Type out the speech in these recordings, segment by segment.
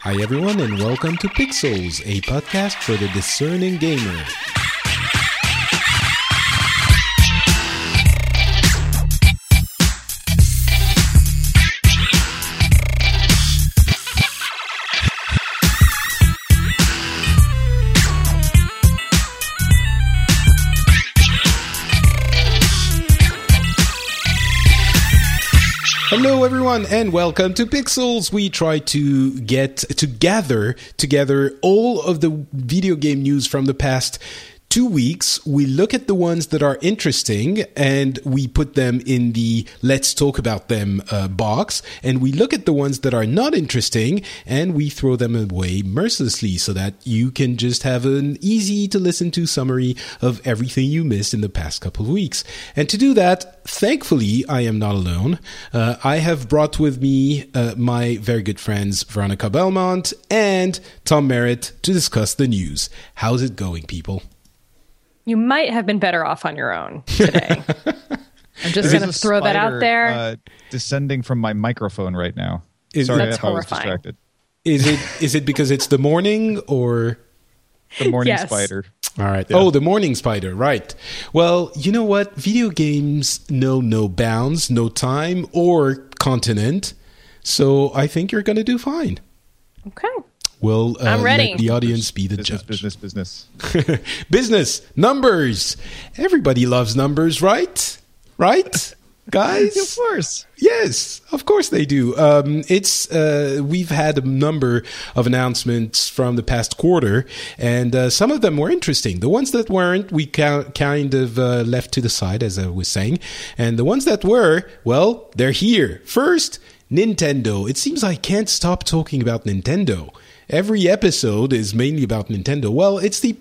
Hi everyone and welcome to Pixels, a podcast for the discerning gamer. Hello everyone and welcome to Pixels. We try to gather together all of the video game news from the past 2 weeks. We look at the ones that are interesting and we put them in the let's talk about them box, and we look at the ones that are not interesting and we throw them away mercilessly so that you can just have an easy to listen to summary of everything you missed in the past couple of weeks. And to do that, thankfully, I am not alone. I have brought with me my very good friends Veronica Belmont and Tom Merritt to discuss the news. How's it going, people? You might have been better off on your own today. I'm just going to throw that out there. Descending from my microphone right now. Sorry, that's if I was horrifying. distracted. Is it because it's the morning or the morning Yes. spider? all right? Yeah. Oh, the morning spider, right? Well, you know what? Video games know no bounds, no time or continent, so I think you're going to do fine. Okay. We'll I'm ready. let the audience be the Business, judge. business. Business, numbers. Everybody loves numbers, right? Right, guys? Of course. Yes, of course they do. We've had a number of announcements from the past quarter, and some of them were interesting. The ones that weren't, we kind of left to the side, as I was saying. And the ones that were, well, they're here. First, Nintendo. It seems I can't stop talking about Nintendo. Every episode is mainly about Nintendo. Well,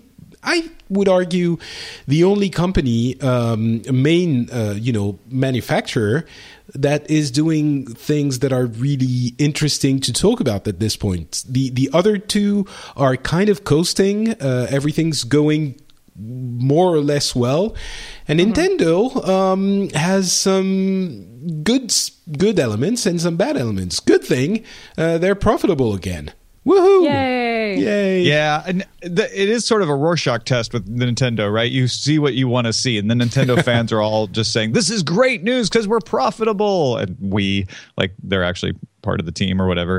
I would argue, the only company, main, manufacturer that is doing things that are really interesting to talk about at this point. The other two are kind of coasting. Everything's going more or less well, and Nintendo has some good elements and some bad elements. Good thing, they're profitable again. Woohoo! Yay! Yeah, and it is sort of a Rorschach test with Nintendo, right? You see what you want to see, and the Nintendo fans are all just saying, this is great news because we're profitable, and they're actually part of the team or whatever.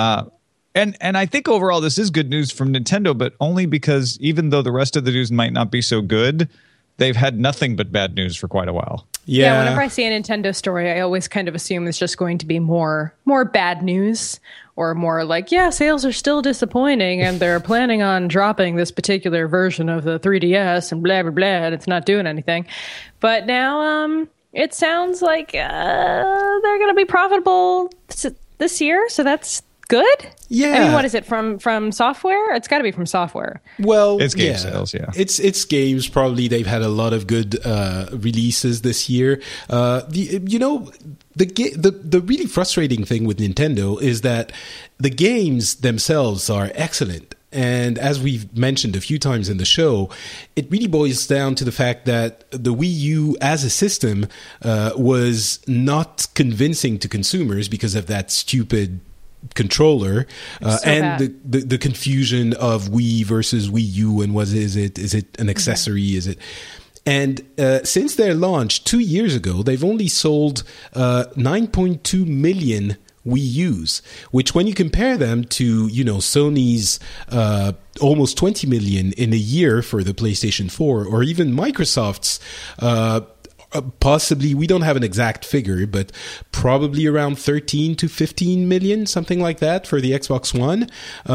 And I think overall this is good news from Nintendo, but only because even though the rest of the news might not be so good, they've had nothing but bad news for quite a while. Yeah, whenever I see a Nintendo story, I always kind of assume it's just going to be more bad news, or more like, yeah, sales are still disappointing and they're planning on dropping this particular version of the 3DS and blah, blah, blah, and it's not doing anything. But now it sounds like they're going to be profitable this year, so that's good. Yeah. I mean, what is it, from software? It's got to be from software. Well, it's game sales, yeah. It's games. Probably they've had a lot of good releases this year. The really frustrating thing with Nintendo is that the games themselves are excellent. And as we've mentioned a few times in the show, it really boils down to the fact that the Wii U as a system was not convincing to consumers because of that stupid controller and the confusion of Wii versus Wii U, and is it an accessory? Is it? And since their launch 2 years ago, they've only sold 9.2 million Wii U's, which when you compare them to Sony's almost 20 million in a year for the PlayStation 4, or even Microsoft's possibly, we don't have an exact figure, but probably around 13 to 15 million, something like that for the Xbox One.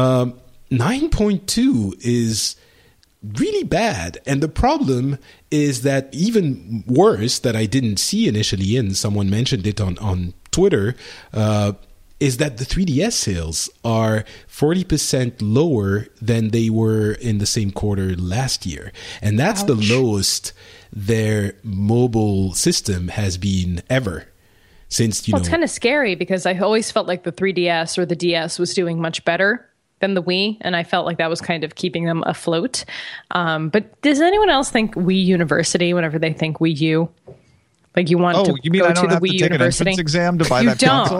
9.2 is really bad. And the problem is that, even worse, that I didn't see initially, and someone mentioned it on Twitter, is that the 3DS sales are 40% lower than they were in the same quarter last year. And that's the lowest their mobile system has been ever since, It's kind of scary because I always felt like the 3DS or the DS was doing much better than the Wii, and I felt like that was kind of keeping them afloat. But does anyone else think Wii University whenever they think Wii U? Like, you want to you mean go I don't to the have Wii to take University? an entrance exam to buy You that don't. console?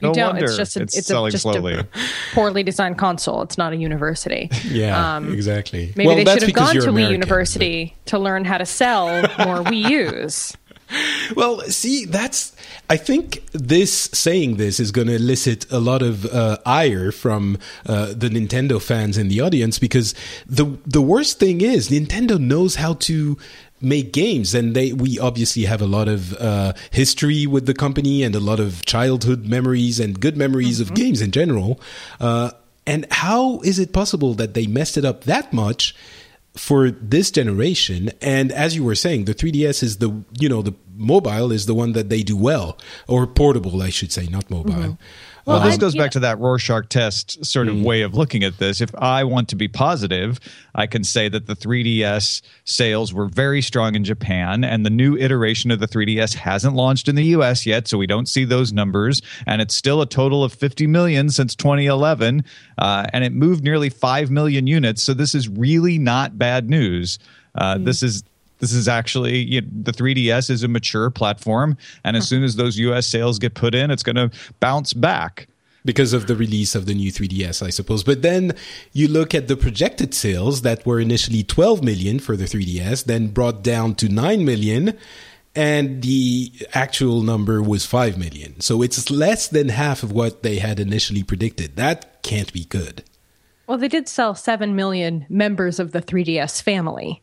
No you don't. wonder It's just it's selling slowly. a poorly designed console. It's not a university. Yeah, exactly. Maybe they should have gone to Wii American, University to learn how to sell more Wii U's. Well, see, I think saying this is going to elicit a lot of ire from the Nintendo fans in the audience, because the worst thing is Nintendo knows how to make games, and we obviously have a lot of history with the company and a lot of childhood memories and good memories of games in general. And how is it possible that they messed it up that much for this generation? And as you were saying, the 3DS is the mobile is the one that they do well, or portable, I should say, not mobile. Well, this goes back to that Rorschach test sort of way of looking at this. If I want to be positive, I can say that the 3DS sales were very strong in Japan, and the new iteration of the 3DS hasn't launched in the US yet, so we don't see those numbers. And it's still a total of 50 million since 2011, and it moved nearly 5 million units. So this is really not bad news. This is actually, the 3DS is a mature platform, and as soon as those US sales get put in, it's going to bounce back. Because of the release of the new 3DS, I suppose. But then you look at the projected sales that were initially 12 million for the 3DS, then brought down to 9 million, and the actual number was 5 million. So it's less than half of what they had initially predicted. That can't be good. Well, they did sell 7 million members of the 3DS family.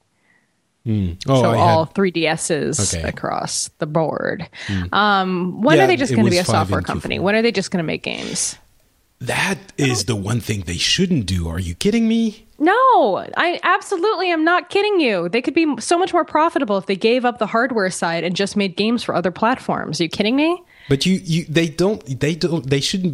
All 3DSs across the board. When are they just going to be a software company? When are they just going to make games? That is the one thing they shouldn't do. Are you kidding me? No, I absolutely am not kidding you. They could be so much more profitable if they gave up the hardware side and just made games for other platforms. Are you kidding me? But they shouldn't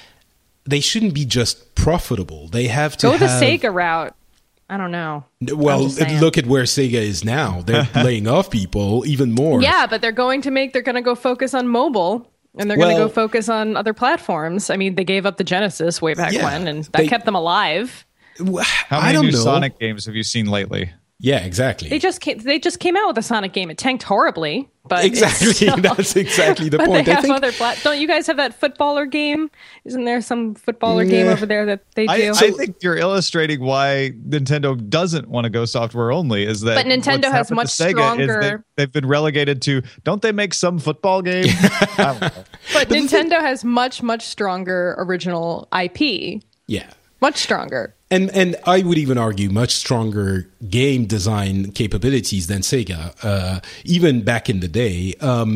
be just profitable. They have to go the Sega route. I don't know. Well, look at where Sega is now. They're laying off people even more. Yeah, but they're going to go focus on mobile, and they're going to go focus on other platforms. I mean, they gave up the Genesis way back when, and that kept them alive. How many new Sonic games have you seen lately? Yeah, exactly. They just came out with a Sonic game. It tanked horribly, but exactly that's exactly the point. They have other don't you guys have that footballer game? Isn't there some footballer game over there that they do? I think you're illustrating why Nintendo doesn't want to go software only. Is that? But Nintendo has much stronger. They've been relegated to. Don't they make some football game? I don't know. But Nintendo has much stronger original IP. Yeah. Much stronger. And I would even argue much stronger game design capabilities than Sega, even back in the day.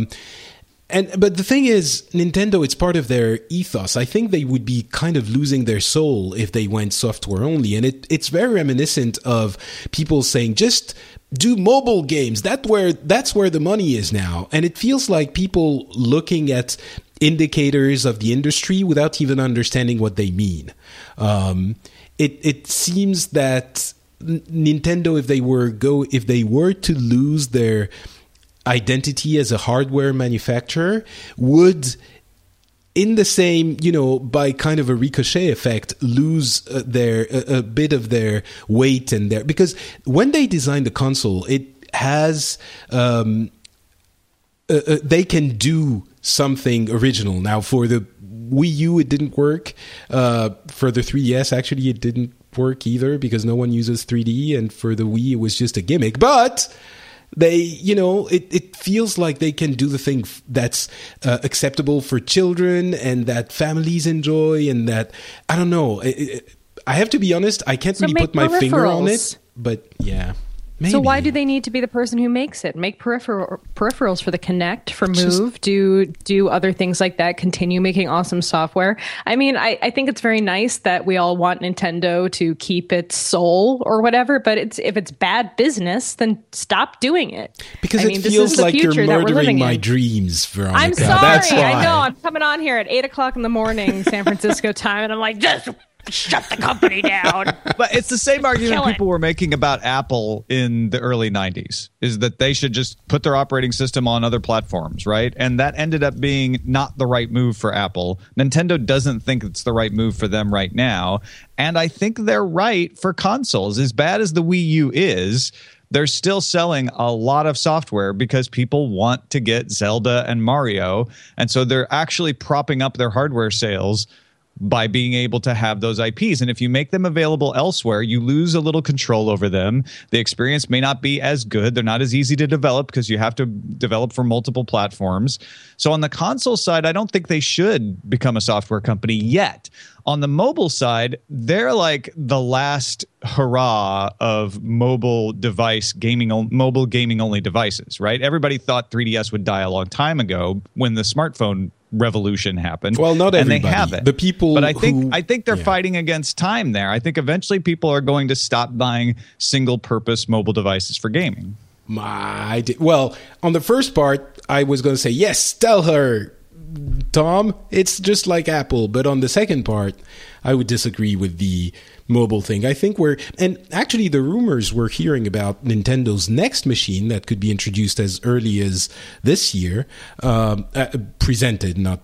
But the thing is, Nintendo, it's part of their ethos. I think they would be kind of losing their soul if they went software only. And it's very reminiscent of people saying, just do mobile games. That's where the money is now. And it feels like people looking at indicators of the industry without even understanding what they mean. It seems that Nintendo, if they were to lose their identity as a hardware manufacturer, would, in the same, by kind of a ricochet effect, lose a bit of their weight and because when they designed the console, it has they can do something original. Now, for the Wii U, it didn't work. For the 3DS, actually, it didn't work either because no one uses 3D. And for the Wii, it was just a gimmick. But they, it feels like they can do the thing that's acceptable for children and that families enjoy, and that, I don't know. I have to be honest, I can't really put my finger on it. But yeah. Maybe. So why do they need to be the person who makes it? Make peripherals for the Kinect, for Move, do other things like that, continue making awesome software. I mean, I think it's very nice that we all want Nintendo to keep its soul or whatever, but if it's bad business, then stop doing it. Because it feels like you're murdering my dreams, Veronica. I'm sorry. That's why. I know. I'm coming on here at 8 o'clock in the morning, San Francisco time, and I'm like, just shut the company down. But it's the same argument people were making about Apple in the early 90s, is that they should just put their operating system on other platforms, right? And that ended up being not the right move for Apple. Nintendo doesn't think it's the right move for them right now. And I think they're right for consoles. As bad as the Wii U is, they're still selling a lot of software because people want to get Zelda and Mario. And so they're actually propping up their hardware sales by being able to have those IPs. And if you make them available elsewhere, you lose a little control over them. The experience may not be as good. They're not as easy to develop because you have to develop for multiple platforms. So on the console side, I don't think they should become a software company yet. On the mobile side, they're like the last hurrah of mobile gaming only devices, right? Everybody thought 3DS would die a long time ago when the smartphone revolution happened. Well, not everybody. And they have it. The people, but I think they're fighting against time there. I think eventually people are going to stop buying single-purpose mobile devices for gaming. Well, on the first part, I was going to say yes. Tell her, Tom, it's just like Apple. But on the second part, I would disagree with the mobile thing. I think and actually the rumors we're hearing about Nintendo's next machine that could be introduced as early as this year, presented, not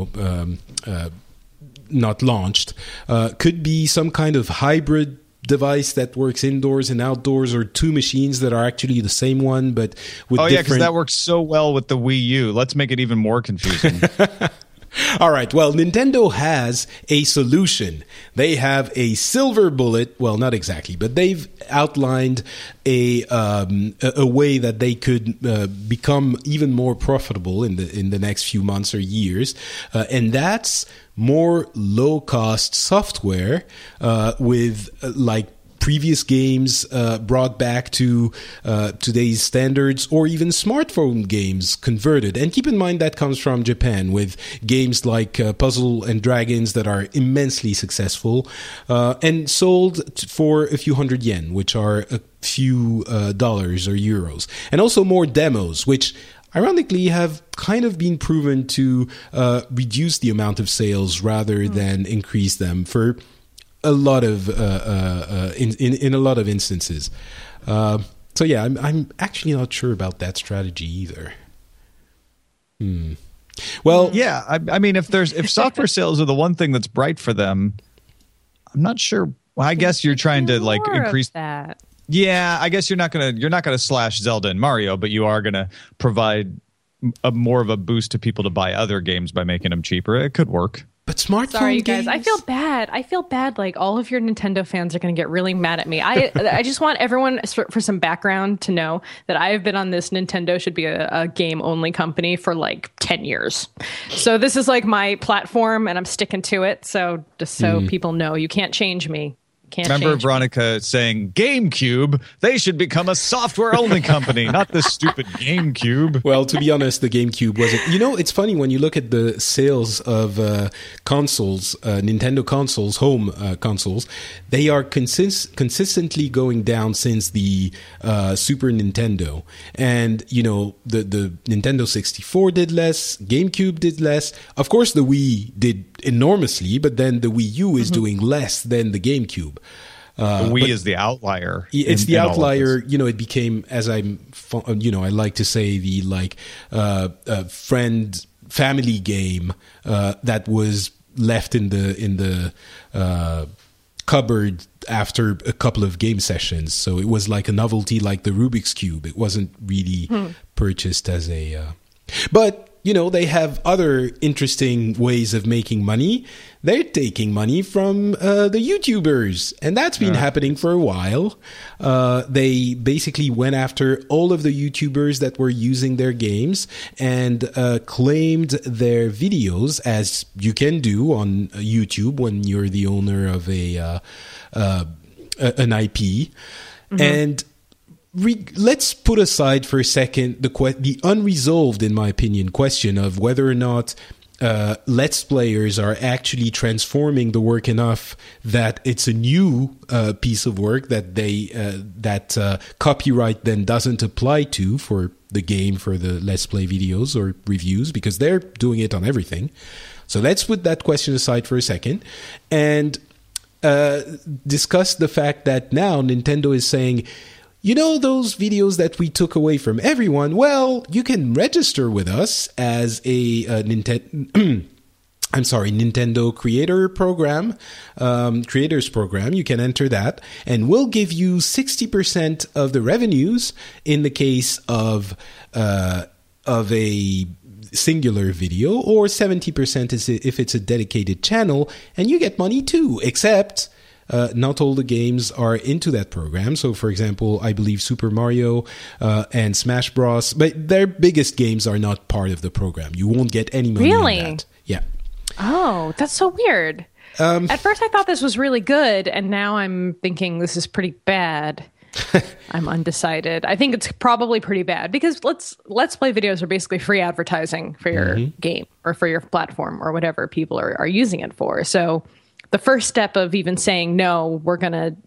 launched, could be some kind of hybrid device that works indoors and outdoors, or two machines that are actually the same one but with because that works so well with the Wii U. Let's make it even more confusing. All right. Well, Nintendo has a solution. They have a silver bullet. Well, not exactly, but they've outlined a way that they could become even more profitable in the next few months or years, and that's more low-cost software with like previous games brought back to today's standards, or even smartphone games converted. And keep in mind that comes from Japan, with games like Puzzle and Dragons that are immensely successful and sold for a few hundred yen, which are a few dollars or euros. And also more demos, which ironically have kind of been proven to reduce the amount of sales rather than increase them for a lot of in a lot of instances. So yeah, I'm actually not sure about that strategy either. Well, yeah, I mean, if software sales are the one thing that's bright for them, I'm not sure. Well, I guess you're trying to like increase that. Yeah, I guess you're not gonna slash Zelda and Mario, but you are gonna provide more of a boost to people to buy other games by making them cheaper. It could work. But smartphone Sorry, you guys. games? I feel bad. Like all of your Nintendo fans are going to get really mad at me. I just want everyone for some background to know that I have been on this Nintendo should be a game only company for like 10 years. So this is like my platform and I'm sticking to it. So just so people know, you can't change me. Remember Veronica saying GameCube, they should become a software only company, not this stupid GameCube. Well, to be honest, the GameCube wasn't. You know, it's funny when you look at the sales of consoles, Nintendo consoles, home consoles, they are consistently going down since the Super Nintendo. And, you know, the Nintendo 64 did less, GameCube did less. Of course, the Wii did enormously, but then the Wii U is doing less than the GameCube. The Wii is the outlier. It's the outlier. You know, it became, as I like to say, the friend family game that was left in the cupboard after a couple of game sessions. So it was like a novelty, like the Rubik's Cube. It wasn't really purchased as a. But you know, they have other interesting ways of making money. They're taking money from the YouTubers, and that's been happening for a while. They basically went after all of the YouTubers that were using their games and claimed their videos, as you can do on YouTube when you're the owner of an IP. And let's put aside for a second the unresolved, in my opinion, question of whether or not Let's Players are actually transforming the work enough that it's a new piece of work that that copyright then doesn't apply to for the game, for the Let's Play videos or reviews, because they're doing it on everything. So let's put that question aside for a second and discuss the fact that now Nintendo is saying, you know, those videos that we took away from everyone, well, you can register with us as a Nintendo Creator Program, Creators Program. You can enter that, and we'll give you 60% of the revenues in the case of a singular video, or 70% if it's a dedicated channel, and you get money too, except not all the games are into that program. So, for example, I believe Super Mario and Smash Bros., but their biggest games are not part of the program. You won't get any money on that. Yeah. Oh, that's so weird. At first I thought this was really good, and now I'm thinking this is pretty bad. I'm undecided. I think it's probably pretty bad because let's play videos are basically free advertising for your game or for your platform or whatever people are using it for. So the first step of even saying no, we're gonna,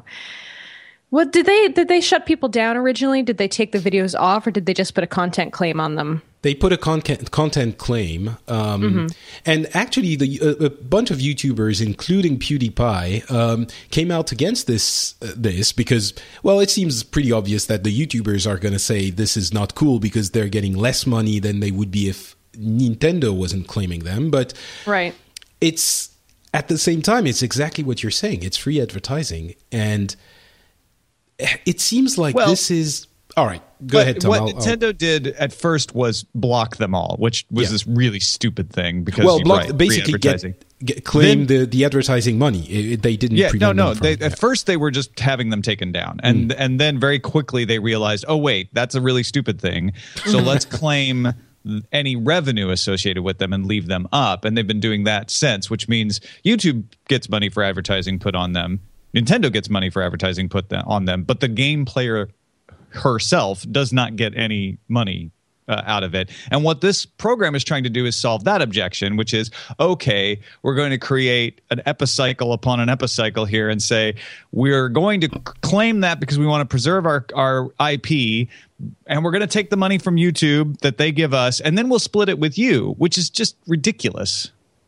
what did they shut people down originally? Did they take the videos off, or did they just put a content claim on them? They put a content claim, and actually, a bunch of YouTubers, including PewDiePie, came out against this because, well, it seems pretty obvious that the YouTubers are going to say this is not cool because they're getting less money than they would be if Nintendo wasn't claiming them. But right, it's at the same time, it's exactly what you're saying. It's free advertising, and it seems like this is. All right, go ahead, Tom. What Nintendo did at first was block them all, which was this really stupid thing because basically claim the advertising money. They didn't. At first they were just having them taken down, and then very quickly they realized, oh wait, that's a really stupid thing. So let's claim any revenue associated with them and leave them up, and they've been doing that since. Which means YouTube gets money for advertising put on them, Nintendo gets money for advertising put on them, but the game player herself does not get any money out of it. And what this program is trying to do is solve that objection, which is, okay, we're going to create an epicycle upon an epicycle here and say, we're going to claim that because we want to preserve our IP, and we're going to take the money from YouTube that they give us, and then we'll split it with you, which is just ridiculous.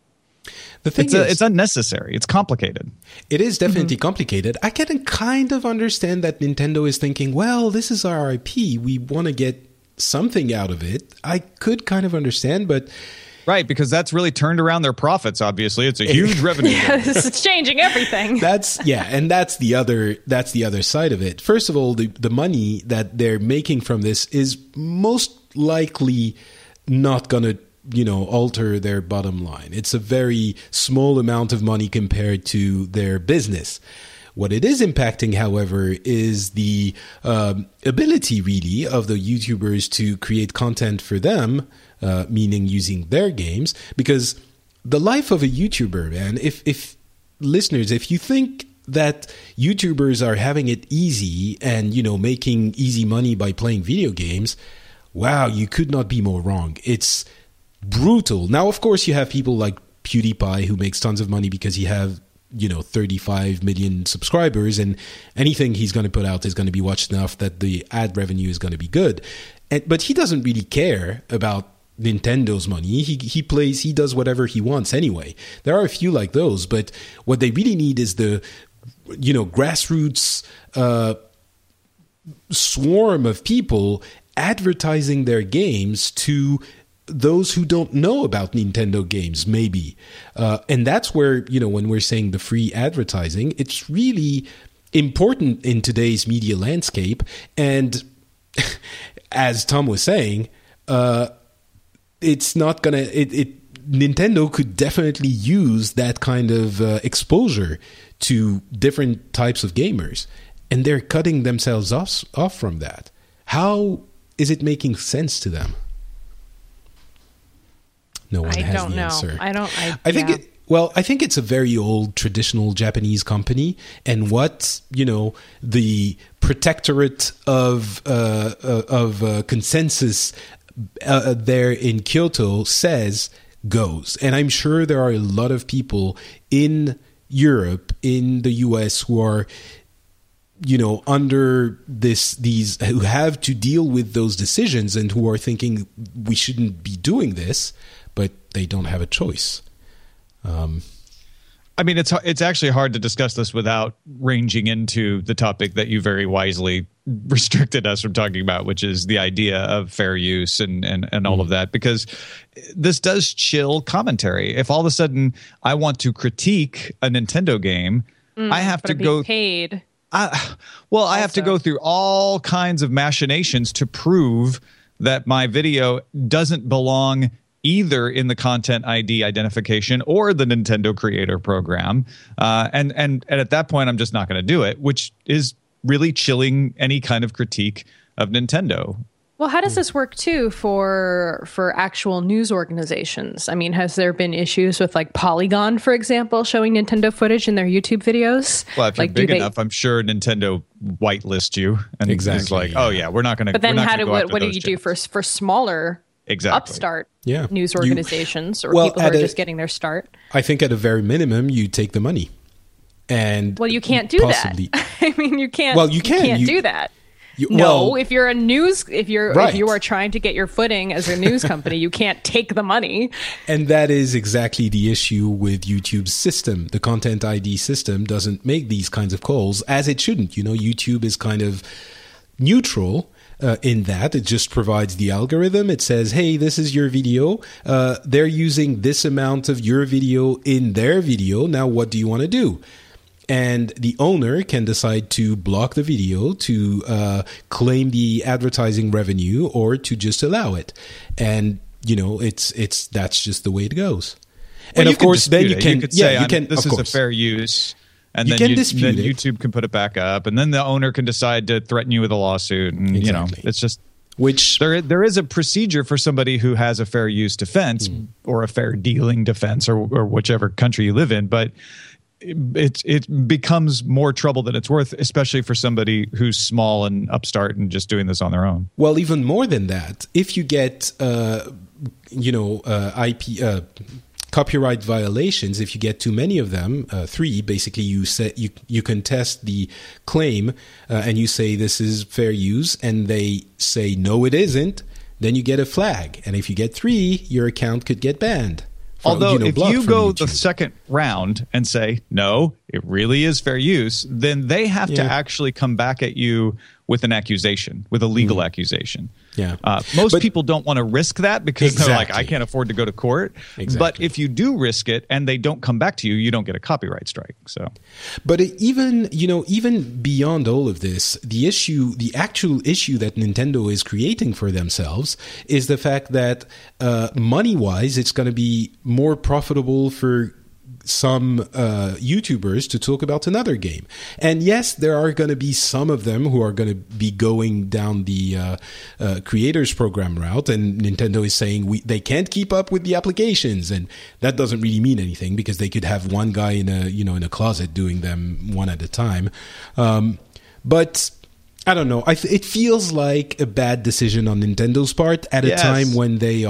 The thing is, it's unnecessary. It's complicated. It is definitely complicated. I can kind of understand that Nintendo is thinking, well, this is our IP. We want to get something out of it. I could kind of understand, but... Right, because that's really turned around their profits, obviously. It's a huge revenue. Yes, it's changing everything. And that's the other side of it. First of all, the money that they're making from this is most likely not going to alter their bottom line. It's a very small amount of money compared to their business. What it is impacting, however, is the ability, really, of the YouTubers to create content for them, meaning using their games. Because the life of a YouTuber, man, if listeners, if you think that YouTubers are having it easy and, making easy money by playing video games, wow, you could not be more wrong. It's brutal. Now, of course, you have people like PewDiePie who makes tons of money because he have 35 million subscribers, and anything he's going to put out is going to be watched enough that the ad revenue is going to be good. But he doesn't really care about Nintendo's money. He does whatever he wants anyway. There are a few like those, but what they really need is the grassroots swarm of people advertising their games to those who don't know about Nintendo games, maybe. And that's where, when we're saying the free advertising, it's really important in today's media landscape. And as Tom was saying, it's not going to... Nintendo could definitely use that kind of exposure to different types of gamers. And they're cutting themselves off from that. How is it making sense to them? No one has the answer. I think it's a very old traditional Japanese company, and what the protectorate of consensus there in Kyoto says goes. And I'm sure there are a lot of people in Europe, in the US, who are under these who have to deal with those decisions and who are thinking we shouldn't be doing this, but they don't have a choice. I mean, it's actually hard to discuss this without ranging into the topic that you very wisely restricted us from talking about, which is the idea of fair use and all of that, because this does chill commentary. If all of a sudden I want to critique a Nintendo game, I have to go paid. I have to go through all kinds of machinations to prove that my video doesn't belong either in the Content ID identification or the Nintendo Creator Program. And at that point, I'm just not going to do it, which is really chilling any kind of critique of Nintendo. Well, how does this work too for actual news organizations? I mean, has there been issues with like Polygon, for example, showing Nintendo footage in their YouTube videos? Well, if you're big enough, I'm sure Nintendo whitelist you and is like, oh yeah, we're not going to. But then, what do you do for smaller? Exactly. Upstart news organizations or people who are just getting their start? I think at a very minimum, you take the money. And you can't do that. I mean, you can't. Well, you can't do that. If you're if you are trying to get your footing as a news company, you can't take the money. And that is exactly the issue with YouTube's system. The Content ID system doesn't make these kinds of calls, as it shouldn't. YouTube is kind of neutral. In that, it just provides the algorithm. It says, hey, this is your video. They're using this amount of your video in their video. Now, what do you want to do? And the owner can decide to block the video, to claim the advertising revenue, or to just allow it. And, that's just the way it goes. And of course, then you can say, this is a fair use. And then YouTube can put it back up, and then the owner can decide to threaten you with a lawsuit. And it's just there is a procedure for somebody who has a fair use defense or a fair dealing defense or whichever country you live in. But it becomes more trouble than it's worth, especially for somebody who's small and upstart and just doing this on their own. Well, even more than that, if you get copyright violations, if you get too many of them, 3, basically you contest the claim and you say this is fair use, and they say no, it isn't, then you get a flag, and if you get 3, your account could get banned. Although if you go the second round and say no, it really is fair use, then they have to actually come back at you with an accusation, with a legal accusation. Yeah. Most people don't want to risk that because they're like, I can't afford to go to court. Exactly. But if you do risk it and they don't come back to you, you don't get a copyright strike. So, but even beyond all of this, the actual issue that Nintendo is creating for themselves is the fact that money-wise, it's going to be more profitable for some YouTubers to talk about another game. And yes, there are going to be some of them who are going to be going down the creators program route, and Nintendo is saying they can't keep up with the applications, and that doesn't really mean anything because they could have one guy in a closet doing them one at a time. But I don't know. It feels like a bad decision on Nintendo's part at a time when they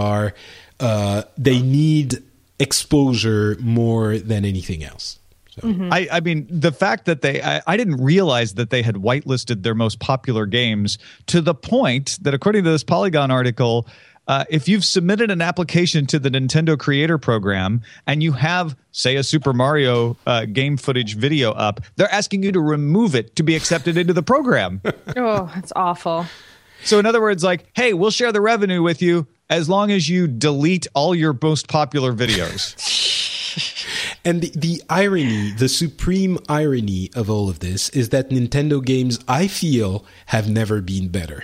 need exposure more than anything else. So. I mean, the fact that I didn't realize that they had whitelisted their most popular games to the point that, according to this Polygon article, if you've submitted an application to the Nintendo Creator Program and you have, say, a Super Mario game footage video up, they're asking you to remove it to be accepted into the program. Oh, that's awful. So in other words, like, hey, we'll share the revenue with you as long as you delete all your most popular videos. And the irony, the supreme irony of all of this is that Nintendo games, I feel, have never been better.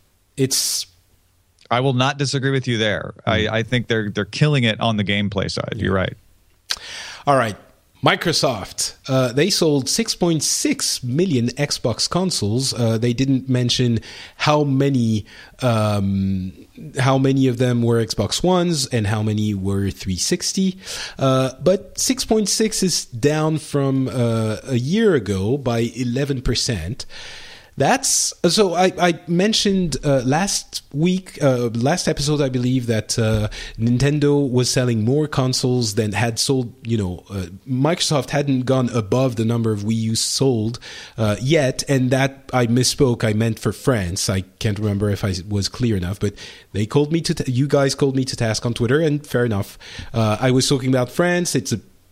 I will not disagree with you there. I think they're killing it on the gameplay side. You're right. All right. Microsoft, they sold 6.6 million Xbox consoles. They didn't mention how many of them were Xbox Ones and how many were 360. But 6.6 is down from a year ago by 11%. That's so. I mentioned last episode, I believe, that Nintendo was selling more consoles than had sold. Microsoft hadn't gone above the number of Wii U sold yet, and that I misspoke. I meant for France. I can't remember if I was clear enough, but they called me you guys called me to task on Twitter, and fair enough. I was talking about France. It's a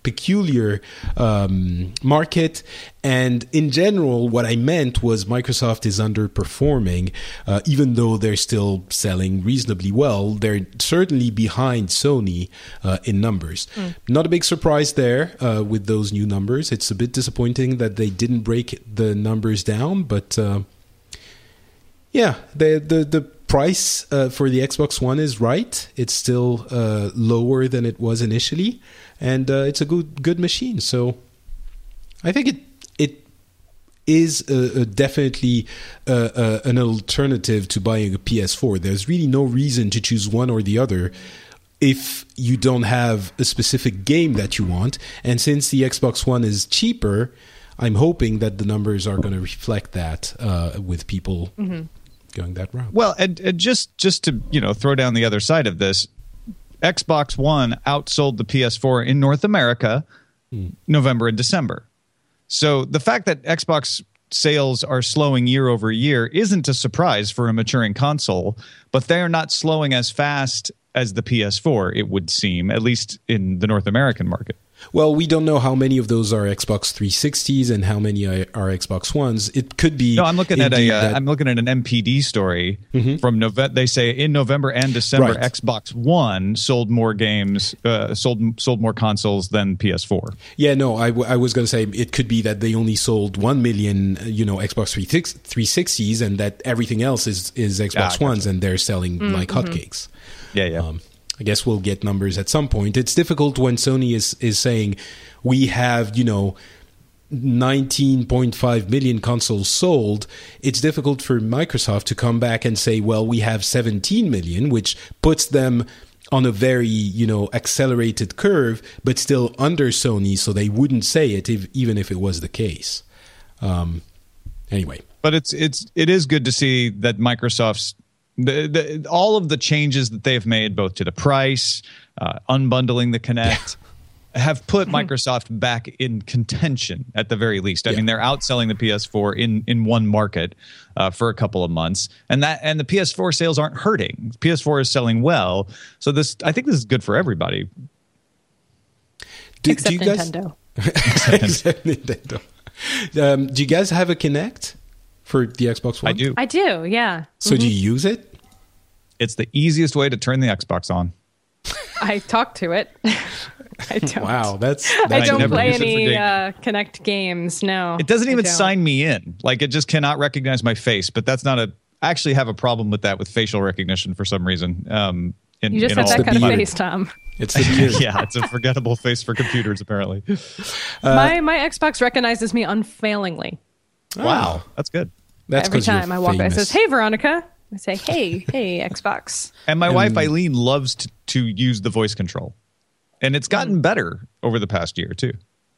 peculiar market. And in general, what I meant was Microsoft is underperforming, even though they're still selling reasonably well. They're certainly behind Sony in numbers. Not a big surprise there with those new numbers. It's a bit disappointing that they didn't break the numbers down, but yeah, the price for the Xbox One is right. It's still lower than it was initially, and it's a good machine. So I think it is definitely an alternative to buying a PS4. There's really no reason to choose one or the other if you don't have a specific game that you want. And since the Xbox One is cheaper, I'm hoping that the numbers are going to reflect that with people going that route. Well, and just to throw down the other side of this, Xbox One outsold the PS4 in North America November and December. So the fact that Xbox sales are slowing year over year isn't a surprise for a maturing console, but they are not slowing as fast as the PS4, it would seem, at least in the North American market. Well, we don't know how many of those are Xbox 360s and how many are Xbox Ones. It could be. No, I'm looking at an MPD story from November. They say in November and December, Right. Xbox One sold more games, sold more consoles than PS4. Yeah, no, I was going to say it could be that they only sold 1 million, Xbox 360s, and that everything else is Xbox Ones, and they're selling like hotcakes. Yeah. I guess we'll get numbers at some point. It's difficult when Sony is saying we have, 19.5 million consoles sold. It's difficult for Microsoft to come back and say, well, we have 17 million, which puts them on a very, accelerated curve, but still under Sony, so they wouldn't say it even if it was the case. Anyway. But it is good to see that Microsoft's all of the changes that they've made, both to the price, unbundling the Kinect, have put Microsoft back in contention at the very least. I mean, they're outselling the PS4 in one market for a couple of months, and the PS4 sales aren't hurting. PS4 is selling well, so I think this is good for everybody. Except do you guys, Nintendo. Except Nintendo. Do you guys have a Kinect for the Xbox One? I do, yeah. So do you use it? It's the easiest way to turn the Xbox on. I talk to it. I don't. Wow, that's I don't never play use it for any dating. Kinect games. No, It doesn't I even don't. sign me in. Like, it just cannot recognize my face. But that's not I actually have a problem with that with facial recognition for some reason. You just have all that kind of beard. face, Tom. It's the beard. Yeah, it's a forgettable face for computers, apparently. My Xbox recognizes me unfailingly. Wow, that's good. That's Every 'cause you're time I walk by, it famous. says, "Hey, Veronica." I say, "Hey, Xbox." And my wife Eileen loves to use the voice control, and it's gotten better over the past year too.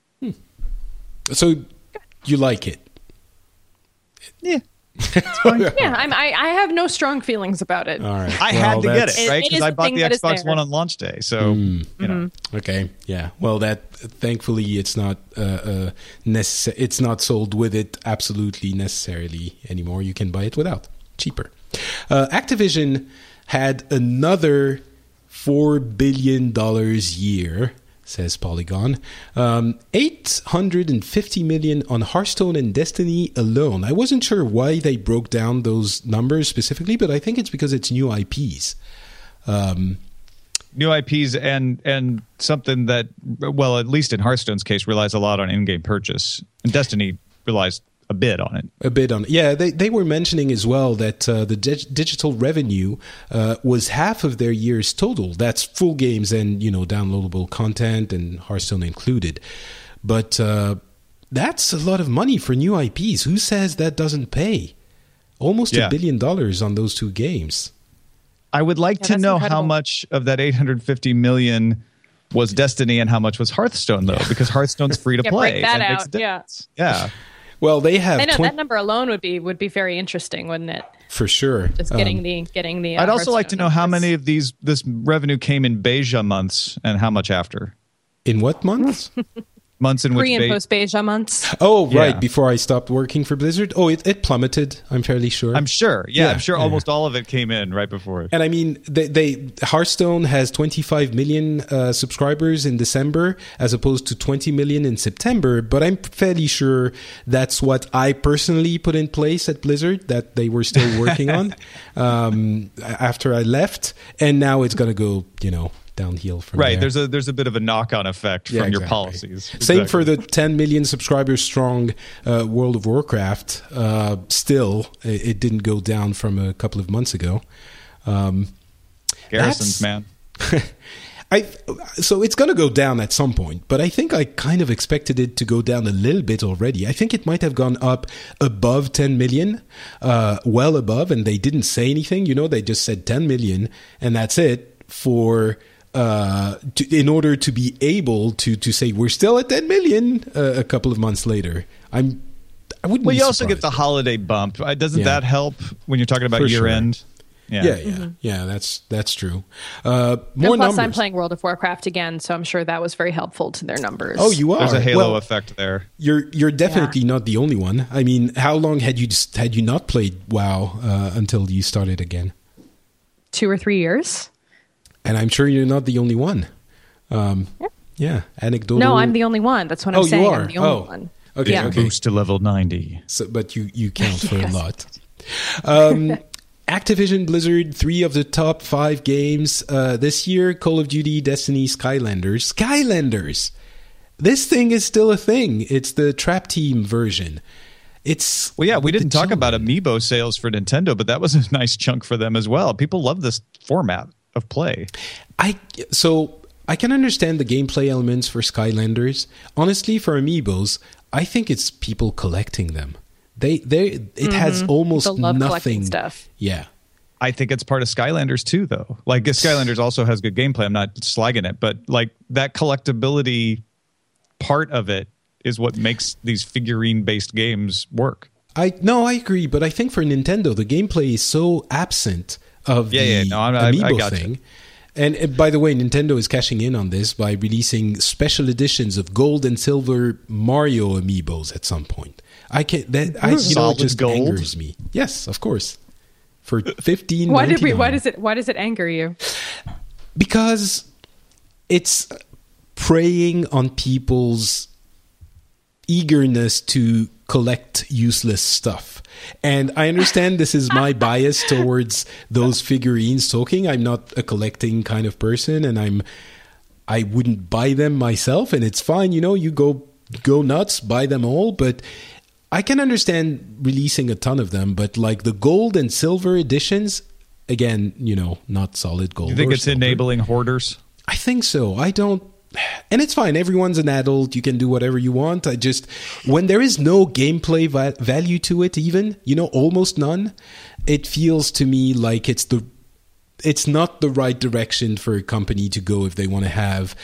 So you like it? Yeah, Yeah, I have no strong feelings about it. All right. I had to get that's- it right It because is I the bought thing the that is Xbox there. One on launch day, so Okay. Yeah. Well, that thankfully it's not necessary. It's not sold with it absolutely necessarily anymore. You can buy it without. Cheaper. Activision had another $4 billion year, says Polygon. 850 million on Hearthstone and Destiny alone. I wasn't sure why they broke down those numbers specifically, but I think it's because it's new IPs. new IPs and something that, well, at least in Hearthstone's case, relies a lot on in-game purchase, and Destiny relies a bit on it. A bit on it. Yeah, they were mentioning as well that the digital revenue was half of their year's total. That's full games and, downloadable content and Hearthstone included. But that's a lot of money for new IPs. Who says that doesn't pay? Almost $1 billion on those two games. I would like to that's know incredible. how much of that 850 million was Destiny and how much was Hearthstone, though, because Hearthstone's free to Yeah, play. break that and makes out, a yeah. difference. Yeah. Well, they have I know that number alone would be very interesting, wouldn't it? for sure. Just getting the. I'd also like to know how Hearthstone many numbers. of this revenue came in Beja months and how much after. In what months? months in which Pre and post beta months. Oh, right. Yeah. Before I stopped working for Blizzard. Oh, it plummeted. I'm fairly sure. I'm sure. Yeah, I'm sure yeah. almost all of it came in right before it. And I mean, Hearthstone has 25 million subscribers in December, as opposed to 20 million in September. But I'm fairly sure that's what I personally put in place at Blizzard, that they were still working on after I left, and now it's going to go, downhill from there. Right. There's a bit of a knock-on effect from your policies. Same for the 10 million subscribers strong World of Warcraft. Still, it didn't go down from a couple of months ago. Garrisons, man. So it's going to go down at some point, but I think I kind of expected it to go down a little bit already. I think it might have gone up above 10 million, well above, and they didn't say anything. They just said 10 million, and that's it for... in order to be able to say we're still at 10 million a couple of months later. I wouldn't. Well, be you also get surprised. the holiday bump. Doesn't that help when you're talking about For year sure. end? Yeah. That's true. More And plus, numbers. I'm playing World of Warcraft again, so I'm sure that was very helpful to their numbers. Oh, you are. There's a halo Well, effect there. You're definitely not the only one. I mean, how long had you not played WoW until you started again? 2 or 3 years. And I'm sure you're not the only one. Yeah, anecdotal. No, I'm the only one. That's what I'm saying. You are. I'm the only one. Okay, Yeah. okay. Boost to level 90. So, but you count for a Yes. lot. Activision Blizzard, 3 of the top 5 games this year: Call of Duty, Destiny, Skylanders. Skylanders. This thing is still a thing. It's the Trap Team version. It's Well, yeah, we with the didn't talk about children. Amiibo sales for Nintendo, but that was a nice chunk for them as well. People love this format of play. So I can understand the gameplay elements for Skylanders. Honestly, for Amiibos, I think it's people collecting them. It has almost People love collecting nothing. stuff. Yeah. I think it's part of Skylanders too, though. Like Skylanders also has good gameplay. I'm not slagging it, but like that collectability part of it is what makes these figurine-based games work. I agree, but I think for Nintendo, the gameplay is so absent of the I Amiibo gotcha. thing. And by the way, Nintendo is cashing in on this by releasing special editions of gold and silver Mario Amiibos at some point. It Solid just gold? angers me. Yes, of course. For $15.99. Why does it anger you? Because it's preying on people's eagerness to collect useless stuff. And I understand this is my bias towards those figurines talking. I'm not a collecting kind of person, and I wouldn't buy them myself, and it's fine. You go nuts, buy them all, but I can understand releasing a ton of them. But like the gold and silver editions, again, not solid gold. You think or it's silver. enabling hoarders? I think so. I don't. And it's fine. Everyone's an adult. You can do whatever you want. When there is no gameplay value to it, even, almost none, it feels to me like it's not the right direction for a company to go if they want to have,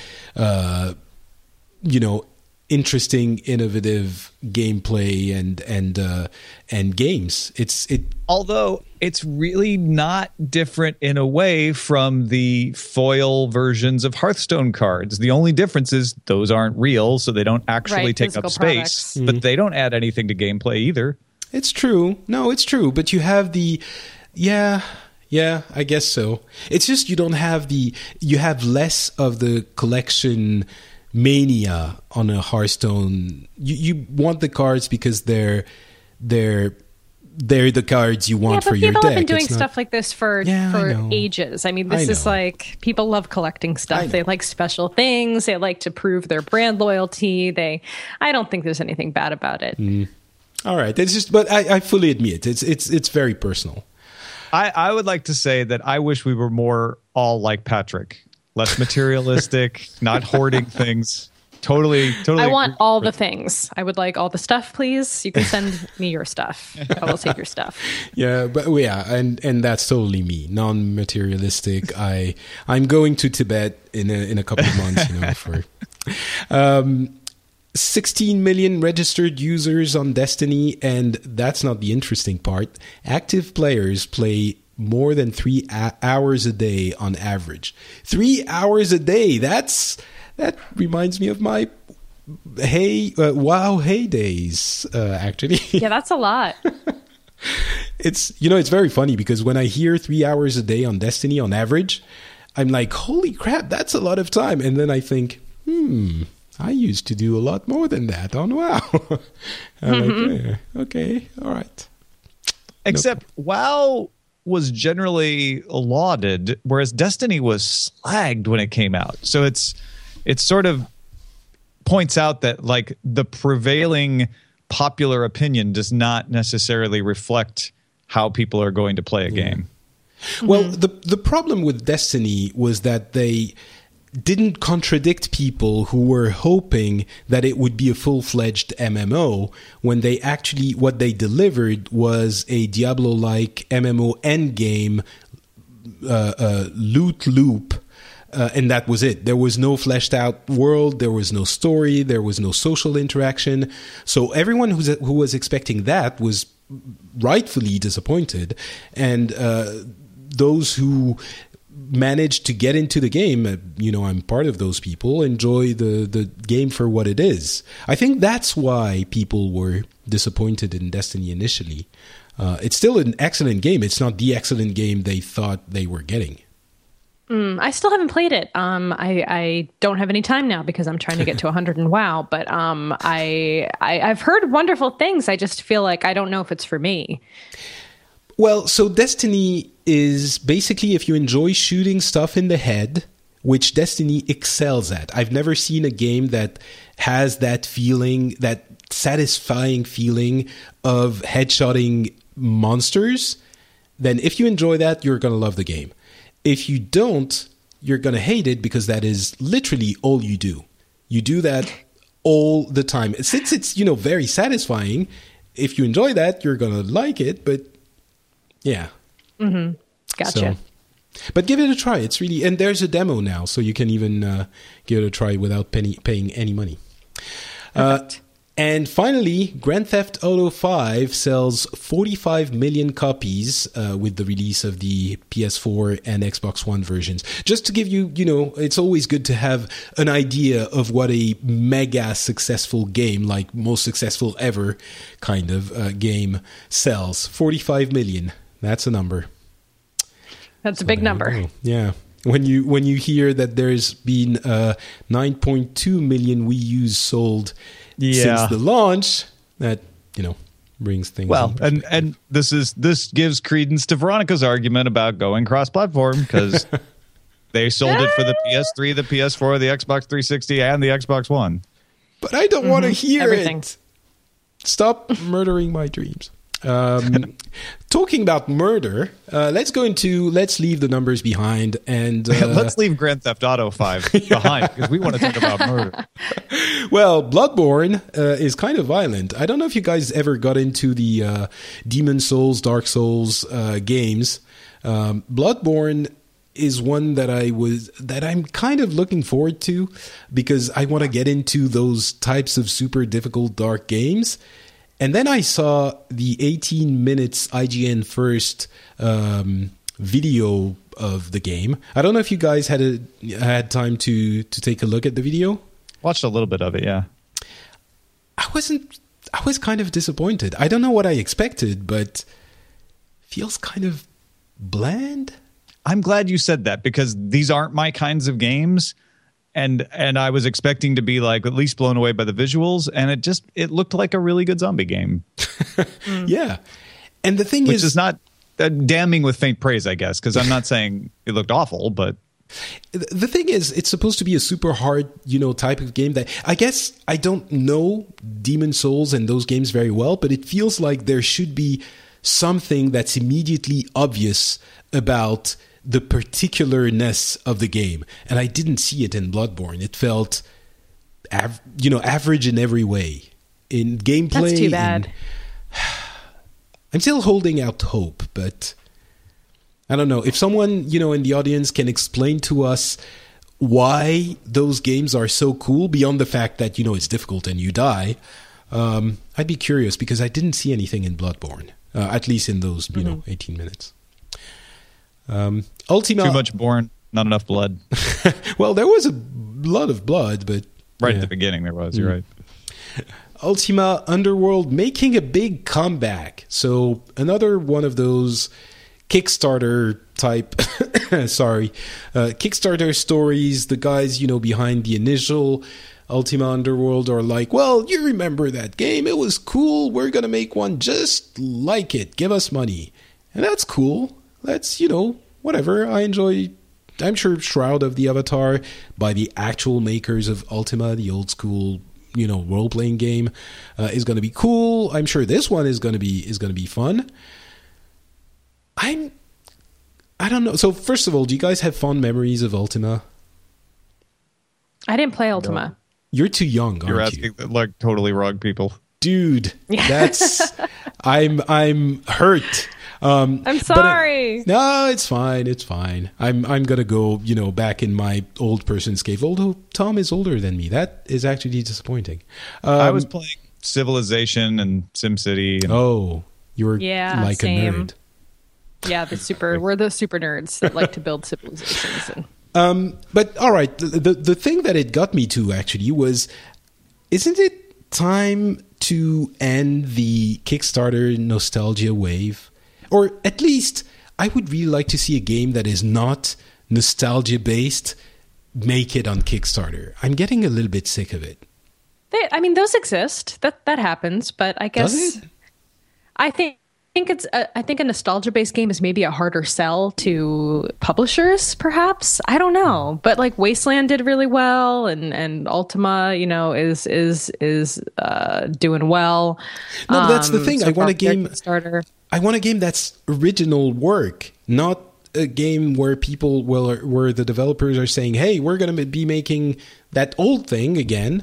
interesting, innovative gameplay and games. Although it's really not different in a way from the foil versions of Hearthstone cards. The only difference is those aren't real, so they don't actually take up physical space. products. But they don't add anything to gameplay either. It's true. No, it's true. But you have yeah, I guess so. It's just you have less of the collection mania on a Hearthstone. You want the cards because they're the cards you want for your deck. People have been doing stuff like this for know. ages. I mean, this is like people love collecting stuff. They like special things. They like to prove their brand loyalty. I don't think there's anything bad about it. All right, it's just, but I fully admit it's very personal. I would like to say that I wish we were more all like Patrick, less materialistic, not hoarding things. Totally. I want all the things. I would like all the stuff, please. You can send me your stuff. I will take your stuff. Yeah, but and that's totally me, non-materialistic. I'm going to Tibet in a couple of months, for 16 million registered users on Destiny, and that's not the interesting part. Active players play more than 3 hours a day on average. 3 hours a day. That reminds me of my WoW heydays, actually. Yeah, that's a lot. It's it's very funny because when I hear 3 hours a day on Destiny on average, I'm like, holy crap, that's a lot of time. And then I think, I used to do a lot more than that on WoW. I'm like, okay, all right. Except WoW was generally lauded, whereas Destiny was slagged when it came out. So it's sort of points out that like the prevailing popular opinion does not necessarily reflect how people are going to play a game. Well, the problem with Destiny was that they didn't contradict people who were hoping that it would be a full-fledged MMO when they actually, what they delivered was a Diablo-like MMO endgame loot loop. And that was it. There was no fleshed out world. There was no story. There was no social interaction. So everyone who was expecting that was rightfully disappointed. And those who managed to get into the game, I'm part of those people, enjoy the game for what it is. I think that's why people were disappointed in Destiny initially. It's still an excellent game. It's not the excellent game they thought they were getting. I still haven't played it. I don't have any time now because I'm trying to get to 100 in WoW. But I've heard wonderful things. I just feel like I don't know if it's for me. Well, so Destiny is basically if you enjoy shooting stuff in the head, which Destiny excels at. I've never seen a game that has that feeling, that satisfying feeling of headshotting monsters. Then if you enjoy that, you're going to love the game. If you don't, you're going to hate it because that is literally all you do. You do that all the time. Since it's, very satisfying, if you enjoy that, you're going to like it. But yeah. Mm-hmm. Gotcha. But give it a try. It's really, and there's a demo now, so you can even give it a try without paying any money. And finally, Grand Theft Auto 5 sells 45 million copies with the release of the PS4 and Xbox One versions. Just to give you, it's always good to have an idea of what a mega successful game, like most successful ever kind of game, sells. 45 million. That's a number. That's a big number. Yeah. When you hear that there's been 9.2 million Wii U's sold since the launch, that brings things. Well, and this gives credence to Veronica's argument about going cross-platform because they sold it for the PS3, the PS4, the Xbox 360, and the Xbox One. But I don't want to hear everything. it. Stop murdering my dreams. Talking about murder, let's leave the numbers behind and let's leave Grand Theft Auto 5 behind because we want to talk about murder. Well, Bloodborne is kind of violent. I don't know if you guys ever got into the Demon Souls, Dark Souls games. Bloodborne is one that I'm kind of looking forward to because I want to get into those types of super difficult dark games. And then I saw the 18 minutes IGN first video of the game. I don't know if you guys had time to take a look at the video. Watched a little bit of it, yeah. I was kind of disappointed. I don't know what I expected, but feels kind of bland. I'm glad you said that because these aren't my kinds of games. And I was expecting to be like at least blown away by the visuals, and it looked like a really good zombie game. Yeah. And the thing which is not damning with faint praise, I guess, because I'm not saying it looked awful, but the thing is, it's supposed to be a super hard, type of game that I guess I don't know Demon Souls and those games very well, but it feels like there should be something that's immediately obvious about the particularness of the game, and I didn't see it in Bloodborne. It felt, average in every way. In gameplay, that's too bad. I'm still holding out hope, but I don't know if someone in the audience can explain to us why those games are so cool beyond the fact that it's difficult and you die. I'd be curious because I didn't see anything in Bloodborne, at least in those 18 minutes. Ultima. Too much born, not enough blood. Well, there was a lot of blood, but Right at the beginning there was. You're right. Ultima Underworld making a big comeback. So another one of those Kickstarter type, Kickstarter stories. The guys, behind the initial Ultima Underworld are like, well, you remember that game? It was cool. We're going to make one just like it. Give us money. And that's cool. That's, whatever. I enjoy, I'm sure Shroud of the Avatar by the actual makers of Ultima, the old school role-playing game, is going to be cool. I'm sure this one is going to be fun. I don't know. So first of all, do you guys have fond memories of Ultima? I didn't play Ultima. No. You're too young, You're aren't you? asking like totally wrong people. Dude, that's I'm hurt. I'm sorry. No, it's fine. It's fine. I'm gonna go, back in my old person's cave. Although Tom is older than me, that is actually disappointing. I was playing Civilization and SimCity. And you were like same. a nerd. Yeah, we're the super nerds that like to build civilizations. But all right, the thing that it got me to actually was, isn't it time to end the Kickstarter nostalgia wave? Or at least, I would really like to see a game that is not nostalgia-based make it on Kickstarter. I'm getting a little bit sick of it. Those exist. That happens, but I guess... Does it? I think a nostalgia-based game is maybe a harder sell to publishers, perhaps. I don't know, but like Wasteland did really well, and Ultima, is doing well. No, that's the thing. So I want a game. Kickstarter. I want a game that's original work, not a game where where the developers are saying, "Hey, we're going to be making that old thing again."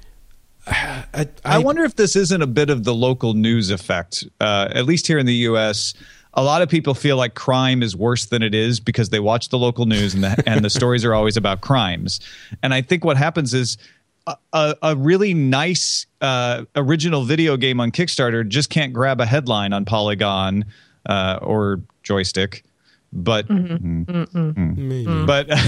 I wonder if this isn't a bit of the local news effect. At least here in the U.S., a lot of people feel like crime is worse than it is because they watch the local news and the stories are always about crimes. And I think what happens is a really nice original video game on Kickstarter just can't grab a headline on Polygon or Joystick. But maybe. But not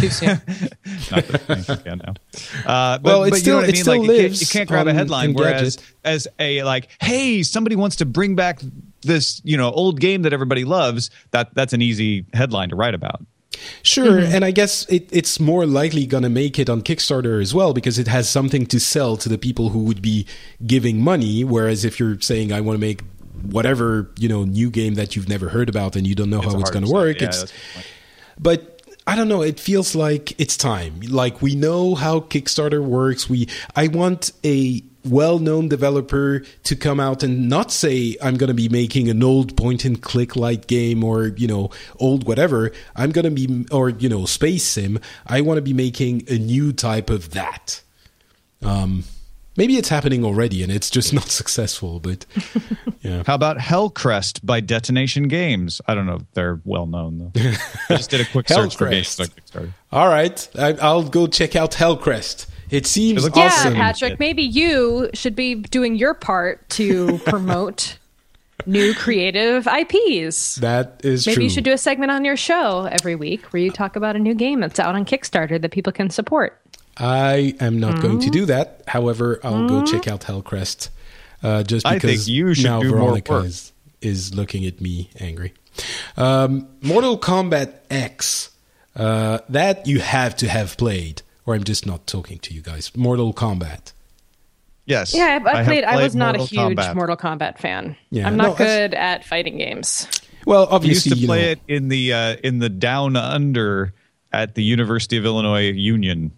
that you can now. Well, it still lives. You can't grab a headline. Whereas, as a hey, somebody wants to bring back this old game that everybody loves. That's an easy headline to write about. Sure, and I guess it's more likely going to make it on Kickstarter as well because it has something to sell to the people who would be giving money. Whereas if you're saying I want to make whatever new game that you've never heard about and you don't know how it's going to work, but I don't know, it feels like it's time. Like, we know how Kickstarter works. I want a well-known developer to come out and not say I'm going to be making an old point-and-click light game or old whatever. I'm going to be, or space sim. I want to be making a new type of that. Maybe it's happening already and it's just not successful, but yeah. How about Hellcrest by Detonation Games? I don't know if they're well known though. I just did a quick search for games on Kickstarter. All right, I'll go check out Hellcrest. It seems awesome. Yeah, Patrick, maybe you should be doing your part to promote new creative IPs. That is true. Maybe you should do a segment on your show every week where you talk about a new game that's out on Kickstarter that people can support. I am not going to do that. However, I'll go check out Hellcrest just because I think you should now do Veronica more work. is looking at me angry. Mortal Kombat X. That you have to have played, or I'm just not talking to you guys. Mortal Kombat. Yes. Yeah, I played. I was not a Mortal huge Kombat. Mortal Kombat fan. Yeah, I'm not good at fighting games. Well, I used obviously, to play it in the Down Under at the University of Illinois Union.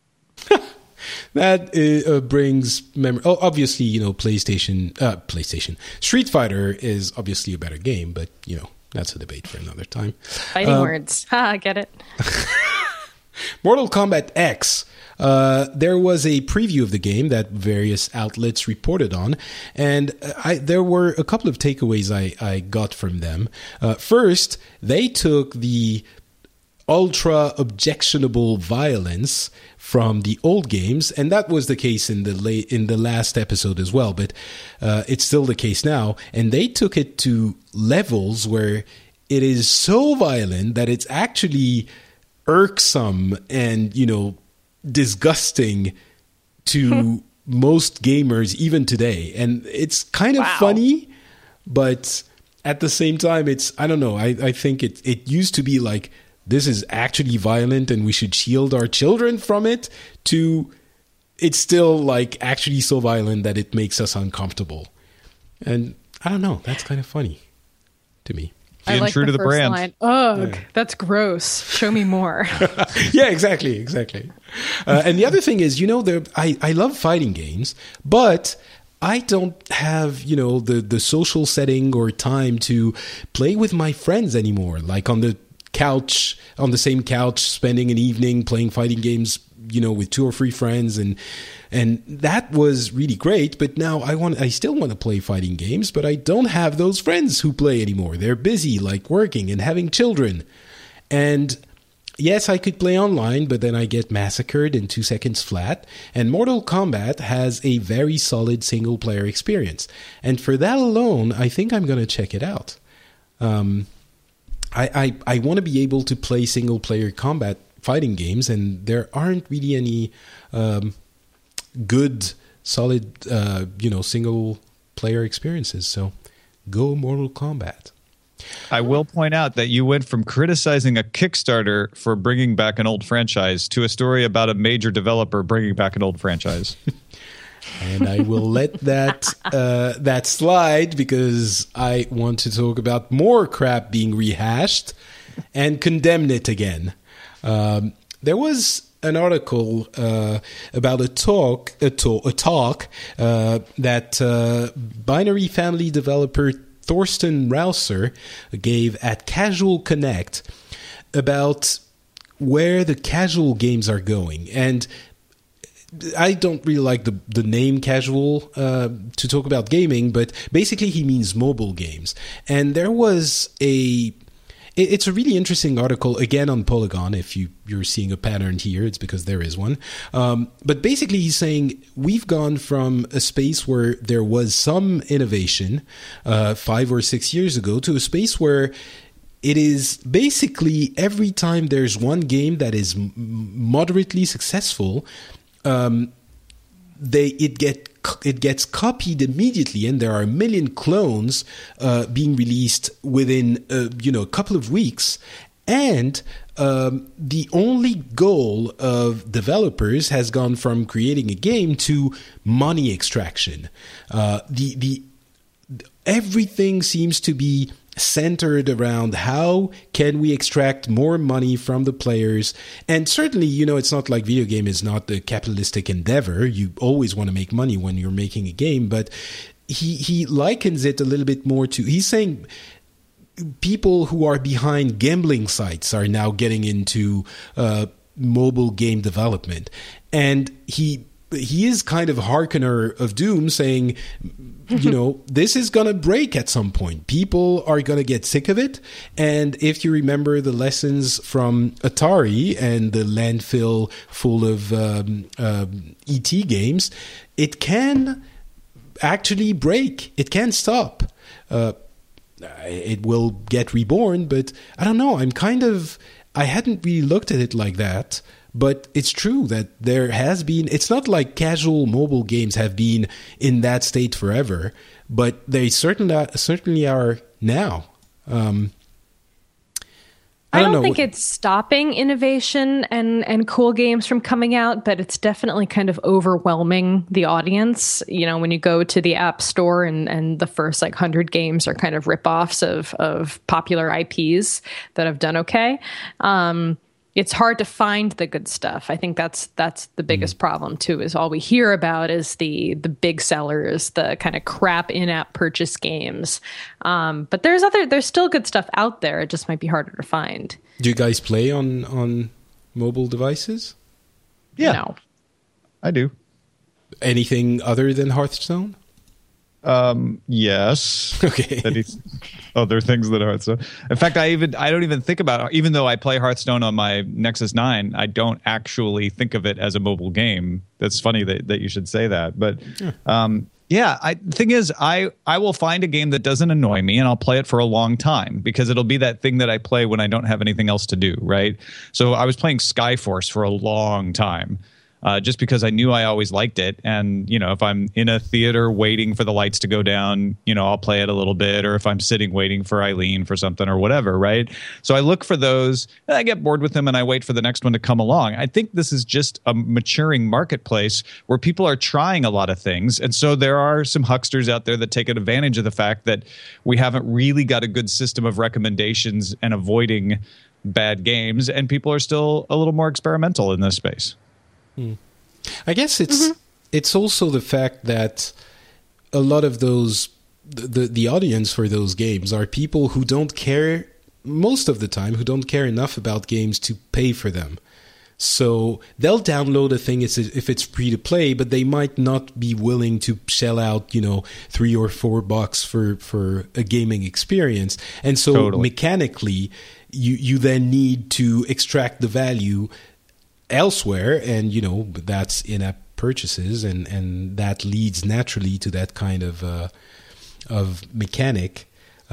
That brings memory. Oh, obviously, PlayStation. Street Fighter is obviously a better game, but that's a debate for another time. Fighting words. Ha, get it. Mortal Kombat X. There was a preview of the game that various outlets reported on, and there were a couple of takeaways I got from them. First, they took the ultra objectionable violence from the old games, and that was the case in the last episode as well, but it's still the case now, and they took it to levels where it is so violent that it's actually irksome and disgusting to most gamers even today. And it's kind of funny, but at the same time, I don't know. I think it used to be like, this is actually violent and we should shield our children from it, to it's still like actually so violent that it makes us uncomfortable. And I don't know. That's kind of funny to me. I like true to the first brand. line. Ugh, that's gross. Show me more. Yeah, exactly. And the other thing is, I love fighting games, but I don't have, the social setting or time to play with my friends anymore. Like on the same couch, spending an evening playing fighting games, with 2 or 3 friends, and that was really great. But now I still want to play fighting games, but I don't have those friends who play anymore. They're busy, like working and having children. And yes, I could play online, but then I get massacred in 2 seconds flat. And Mortal Kombat has a very solid single player experience. And for that alone, I think I'm going to check it out. I want to be able to play single player combat fighting games, and there aren't really any good, solid, single player experiences. So go Mortal Kombat. I will point out that you went from criticizing a Kickstarter for bringing back an old franchise to a story about a major developer bringing back an old franchise. And I will let that slide, because I want to talk about more crap being rehashed and condemn it again. There was an article about a talk that Binary Family developer Thorsten Rauser gave at Casual Connect about where the casual games are going. And I don't really like the name casual to talk about gaming, but basically he means mobile games. And there was it's a really interesting article, again on Polygon. If you're seeing a pattern here, it's because there is one. But basically he's saying we've gone from a space where there was some innovation 5 or 6 years ago to a space where it is basically every time there's one game that is moderately successful, it gets copied immediately, and there are a million clones being released within a couple of weeks. And the only goal of developers has gone from creating a game to money extraction. Everything seems to be centered around how can we extract more money from the players. And certainly, it's not like video game is not a capitalistic endeavor. You always want to make money when you're making a game, but he likens it a little bit more to, he's saying people who are behind gambling sites are now getting into mobile game development. And he is kind of a hearkener of doom, saying, this is going to break at some point. People are going to get sick of it. And if you remember the lessons from Atari and the landfill full of ET games, it can actually break. It can stop. It will get reborn, but I don't know. I hadn't really looked at it like that. But it's true that there has been, it's not like casual mobile games have been in that state forever, but they certainly are now. I don't think it's stopping innovation and cool games from coming out, but it's definitely kind of overwhelming the audience. When you go to the App Store and the first 100 games are kind of ripoffs of popular IPs that have done okay. It's hard to find the good stuff. I think that's the biggest problem too, is all we hear about is the big sellers, the kind of crap in-app purchase games. But there's still good stuff out there. It just might be harder to find. Do you guys play on mobile devices? Yeah. No. I do. Anything other than Hearthstone? Yes. Okay. There are things that are Hearthstone. In fact, I don't even think about it. Even though I play Hearthstone on my Nexus 9, I don't actually think of it as a mobile game. That's funny that you should say that. But the thing is, I will find a game that doesn't annoy me, and I'll play it for a long time, because it'll be that thing that I play when I don't have anything else to do, right? So I was playing Skyforce for a long time. just because I knew I always liked it. And, if I'm in a theater waiting for the lights to go down, I'll play it a little bit. Or if I'm sitting waiting for Eileen for something or whatever, right? So I look for those, and I get bored with them, and I wait for the next one to come along. I think this is just a maturing marketplace where people are trying a lot of things. And so there are some hucksters out there that take advantage of the fact that we haven't really got a good system of recommendations and avoiding bad games, and people are still a little more experimental in this space. I guess it's also the fact that a lot of those the audience for those games are people who don't care most of the time, who don't care enough about games to pay for them. So they'll download a thing if it's free to play, but they might not be willing to shell out, $3 or $4 for a gaming experience. And so mechanically, you then need to extract the value elsewhere, and that's in-app purchases, and that leads naturally to that kind of mechanic.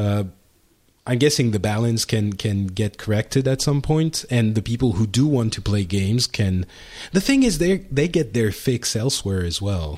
I'm guessing the balance can get corrected at some point, and the people who do want to play games can. The thing is, they get their fix elsewhere as well.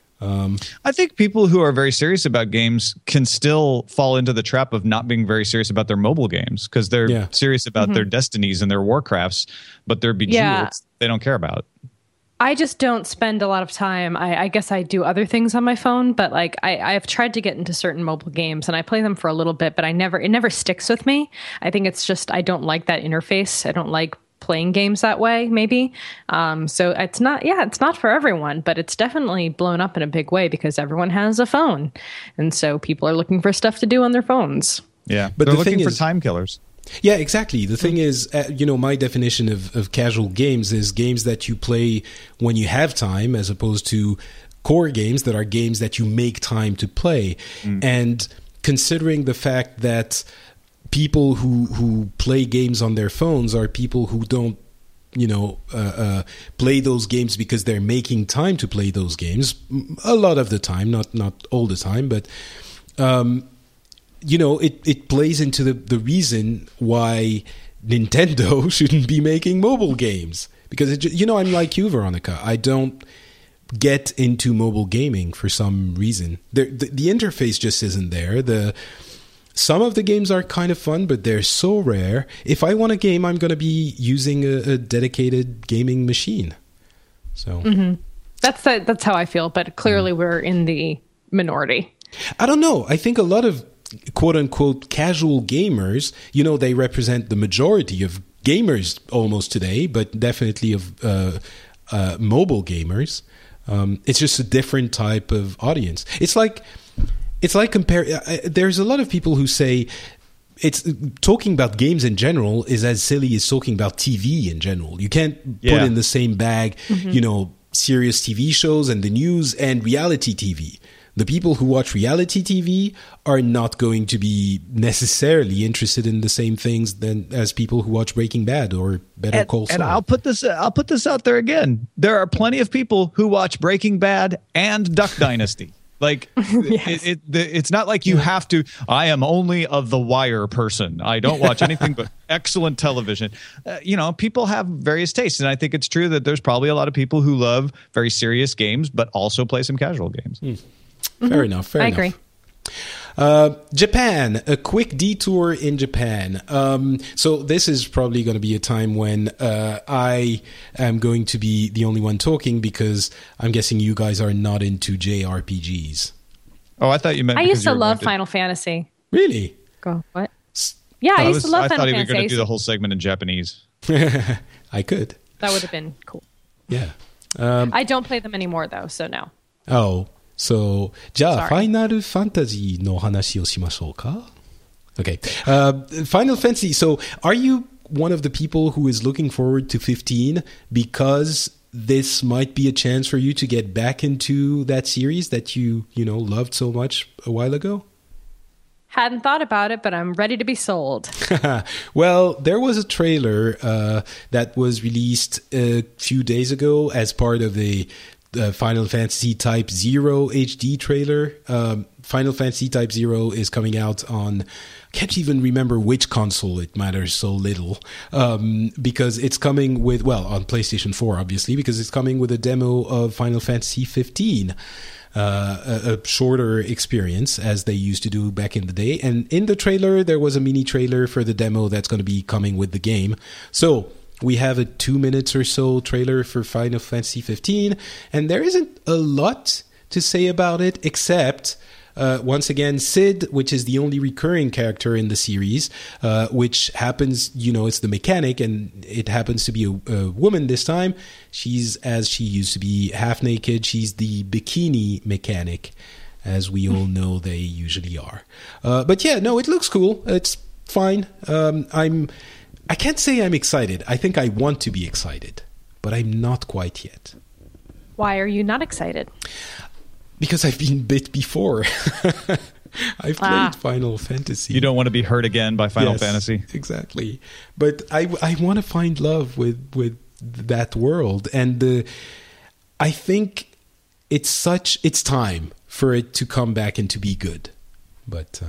I think people who are very serious about games can still fall into the trap of not being very serious about their mobile games, because they're serious about their Destinies and their Warcrafts, but their Bejeweled they don't care about. I just don't spend a lot of time. I guess I do other things on my phone, but like I've tried to get into certain mobile games and I play them for a little bit, but it never sticks with me. I think it's just I don't like that interface. I don't like playing games that way, maybe. So it's not for everyone, but it's definitely blown up in a big way because everyone has a phone. And so people are looking for stuff to do on their phones. Yeah, but they're looking for time killers. Yeah, exactly. The thing is, my definition of casual games is games that you play when you have time, as opposed to core games that are games that you make time to play. And considering the fact that people who play games on their phones are people who don't, play those games because they're making time to play those games a lot of the time, not all the time, but it plays into the reason why Nintendo shouldn't be making mobile games. Because, I'm like you, Veronica. I don't get into mobile gaming for some reason. The interface just isn't there. Some of the games are kind of fun, but they're so rare. If I want a game, I'm going to be using a dedicated gaming machine. So that's how I feel, but clearly we're in the minority. I don't know. I think a lot of quote-unquote casual gamers, they represent the majority of gamers almost today, but definitely of mobile gamers. It's just a different type of audience. It's like there's a lot of people who say it's talking about games in general is as silly as talking about TV in general. You can't put in the same bag, serious TV shows and the news and reality TV. The people who watch reality TV are not going to be necessarily interested in the same things as people who watch Breaking Bad or Better Call Saul. And I'll put this out there again. There are plenty of people who watch Breaking Bad and Duck Dynasty. Like, it's not like you have to. I am only of the Wire person. I don't watch anything but excellent television. People have various tastes, and I think it's true that there's probably a lot of people who love very serious games, but also play some casual games. Fair enough. I agree. Japan, a quick detour in Japan. So this is probably going to be a time when I am going to be the only one talking, because I'm guessing you guys are not into JRPGs. Oh, I thought you meant. I used to love Final Fantasy. Really? Go what? Yeah, I used to love Final Fantasy. I thought you were going to do the whole segment in Japanese. I could. That would have been cool. Yeah. I don't play them anymore, though, so no. Oh. So, じゃあ、ファイナルファンタジーの話をしましょうか? Okay. Final Fantasy. So, are you one of the people who is looking forward to 15 because this might be a chance for you to get back into that series that you loved so much a while ago? Hadn't thought about it, but I'm ready to be sold. Well, there was a trailer that was released a few days ago as part of a Final Fantasy Type 0 HD trailer. Final Fantasy Type 0 is coming out on, I can't even remember which console, it matters so little, because it's coming with, well, on PlayStation 4, obviously, because it's coming with a demo of Final Fantasy 15. A shorter experience as they used to do back in the day. And in the trailer, there was a mini trailer for the demo that's going to be coming with the game. So we have a 2 minutes or so trailer for Final Fantasy 15, and there isn't a lot to say about it, except once again, Cid, which is the only recurring character in the series, which happens, it's the mechanic, and it happens to be a woman this time. She's, as she used to be, half naked. She's the bikini mechanic, as we all know they usually are. But yeah, no, it looks cool. It's fine. I can't say I'm excited. I think I want to be excited, but I'm not quite yet. Why are you not excited? Because I've been bit before. I've played Final Fantasy. You don't want to be hurt again by Final Fantasy. Exactly. But I want to find love with that world. And I think it's time for it to come back and to be good. But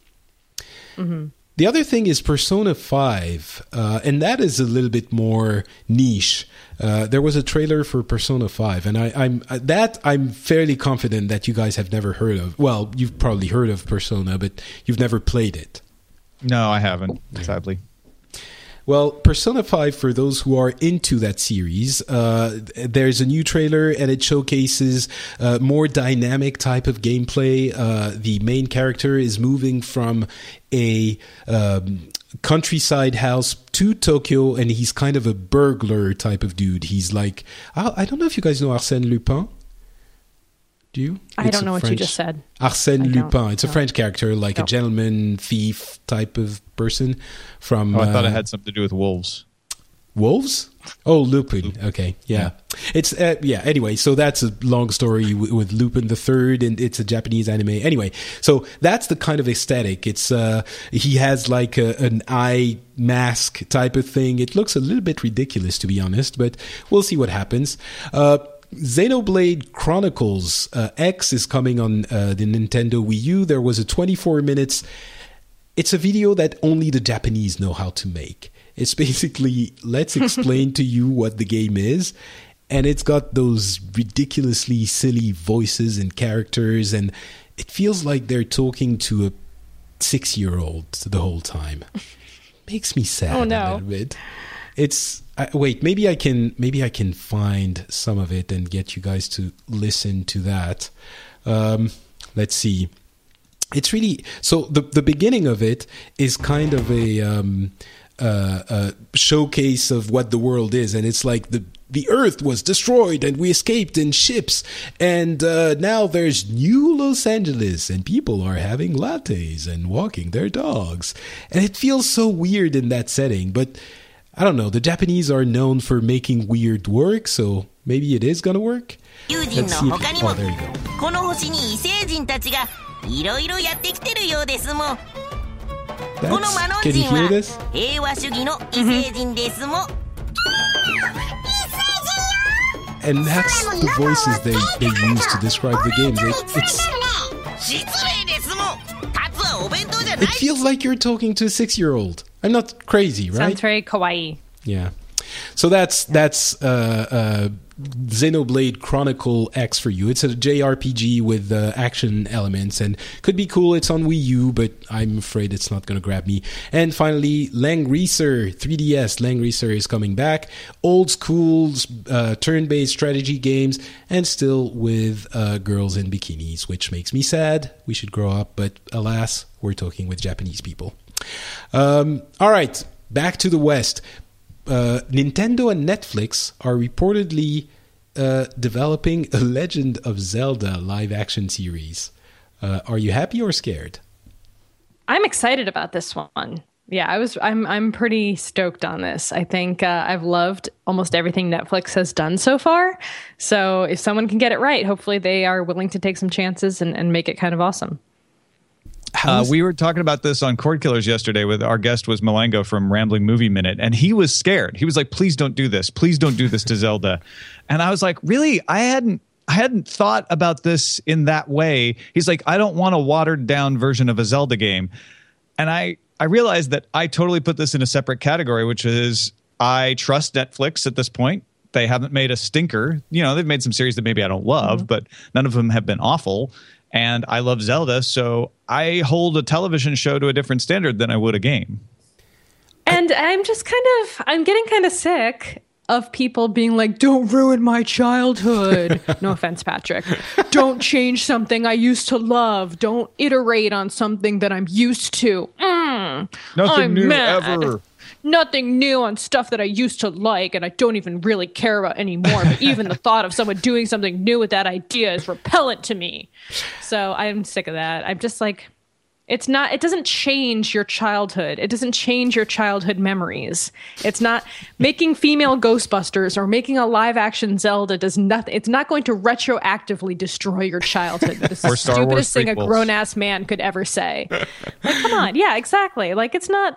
the other thing is Persona 5, and that is a little bit more niche. There was a trailer for Persona 5, and I'm fairly confident that you guys have never heard of. Well, you've probably heard of Persona, but you've never played it. No, I haven't, sadly. Well, Persona 5, for those who are into that series, there's a new trailer, and it showcases more dynamic type of gameplay. The main character is moving from a countryside house to Tokyo, and he's kind of a burglar type of dude. He's like, I don't know if you guys know Arsène Lupin. Do you? I don't know what you just said. Arsène Lupin. It's a French character, like a gentleman thief type of person from... I thought it had something to do with wolves. Wolves? Oh, Lupin. Okay, yeah. It's anyway, so that's a long story with Lupin the Third, and it's a Japanese anime. Anyway, so that's the kind of aesthetic. It's he has like an eye mask type of thing. It looks a little bit ridiculous, to be honest, but we'll see what happens. Xenoblade Chronicles X is coming on the Nintendo Wii U. There was a 24 minutes. It's a video that only the Japanese know how to make. It's basically, let's explain to you what the game is. And it's got those ridiculously silly voices and characters. And it feels like they're talking to a 6-year-old the whole time. Makes me sad a little bit. It's... wait, maybe I can find some of it and get you guys to listen to that. Let's see. It's really... So the beginning of it is kind of a showcase of what the world is. And it's like the Earth was destroyed and we escaped in ships. And now there's new Los Angeles and people are having lattes and walking their dogs. And it feels so weird in that setting. But I don't know. The Japanese are known for making weird work. So maybe it is going to work. Let's see if, oh, there you go. Can you hear this? And that's the voices they use to describe the game. It feels like you're talking to a 6-year-old. I'm not crazy, right? Sounds very kawaii. Yeah. So that's Xenoblade Chronicle X for you. It's a JRPG with action elements and could be cool. It's on Wii U, but I'm afraid it's not going to grab me. And finally, Langrisser 3DS. Langrisser is coming back. Old school turn-based strategy games and still with girls in bikinis, which makes me sad. We should grow up, but alas, we're talking with Japanese people. All right, back to the West. Nintendo and Netflix are reportedly developing a Legend of Zelda live-action series. Are you happy or scared? I'm excited about this one. Yeah, I'm pretty stoked on this. I think I've loved almost everything Netflix has done so far. So if someone can get it right, hopefully they are willing to take some chances and make it kind of awesome. We were talking about this on Cord Killers yesterday with our guest was Malengo from Rambling Movie Minute, and he was scared. He was like, please don't do this. Please don't do this to Zelda. And I was like, really? I hadn't I hadn't thought about this in that way. He's like, I don't want a watered down version of a Zelda game. And I realized that I totally put this in a separate category, which is I trust Netflix at this point. They haven't made a stinker. You know, they've made some series that maybe I don't love, but none of them have been awful. And I love Zelda, so I hold a television show to a different standard than I would a game. And I'm getting kind of sick of people being like, don't ruin my childhood. No offense, Patrick. Don't change something I used to love. Don't iterate on something that I'm used to. Nothing new ever. Nothing new on stuff that I used to like and I don't even really care about anymore. But even the thought of someone doing something new with that idea is repellent to me. So I'm sick of that. I'm just like, it doesn't change your childhood. It doesn't change your childhood memories. It's not making female Ghostbusters or making a live action Zelda does nothing. It's not going to retroactively destroy your childhood. That is the stupidest thing a grown ass man could ever say. Like, come on. Yeah, exactly. Like,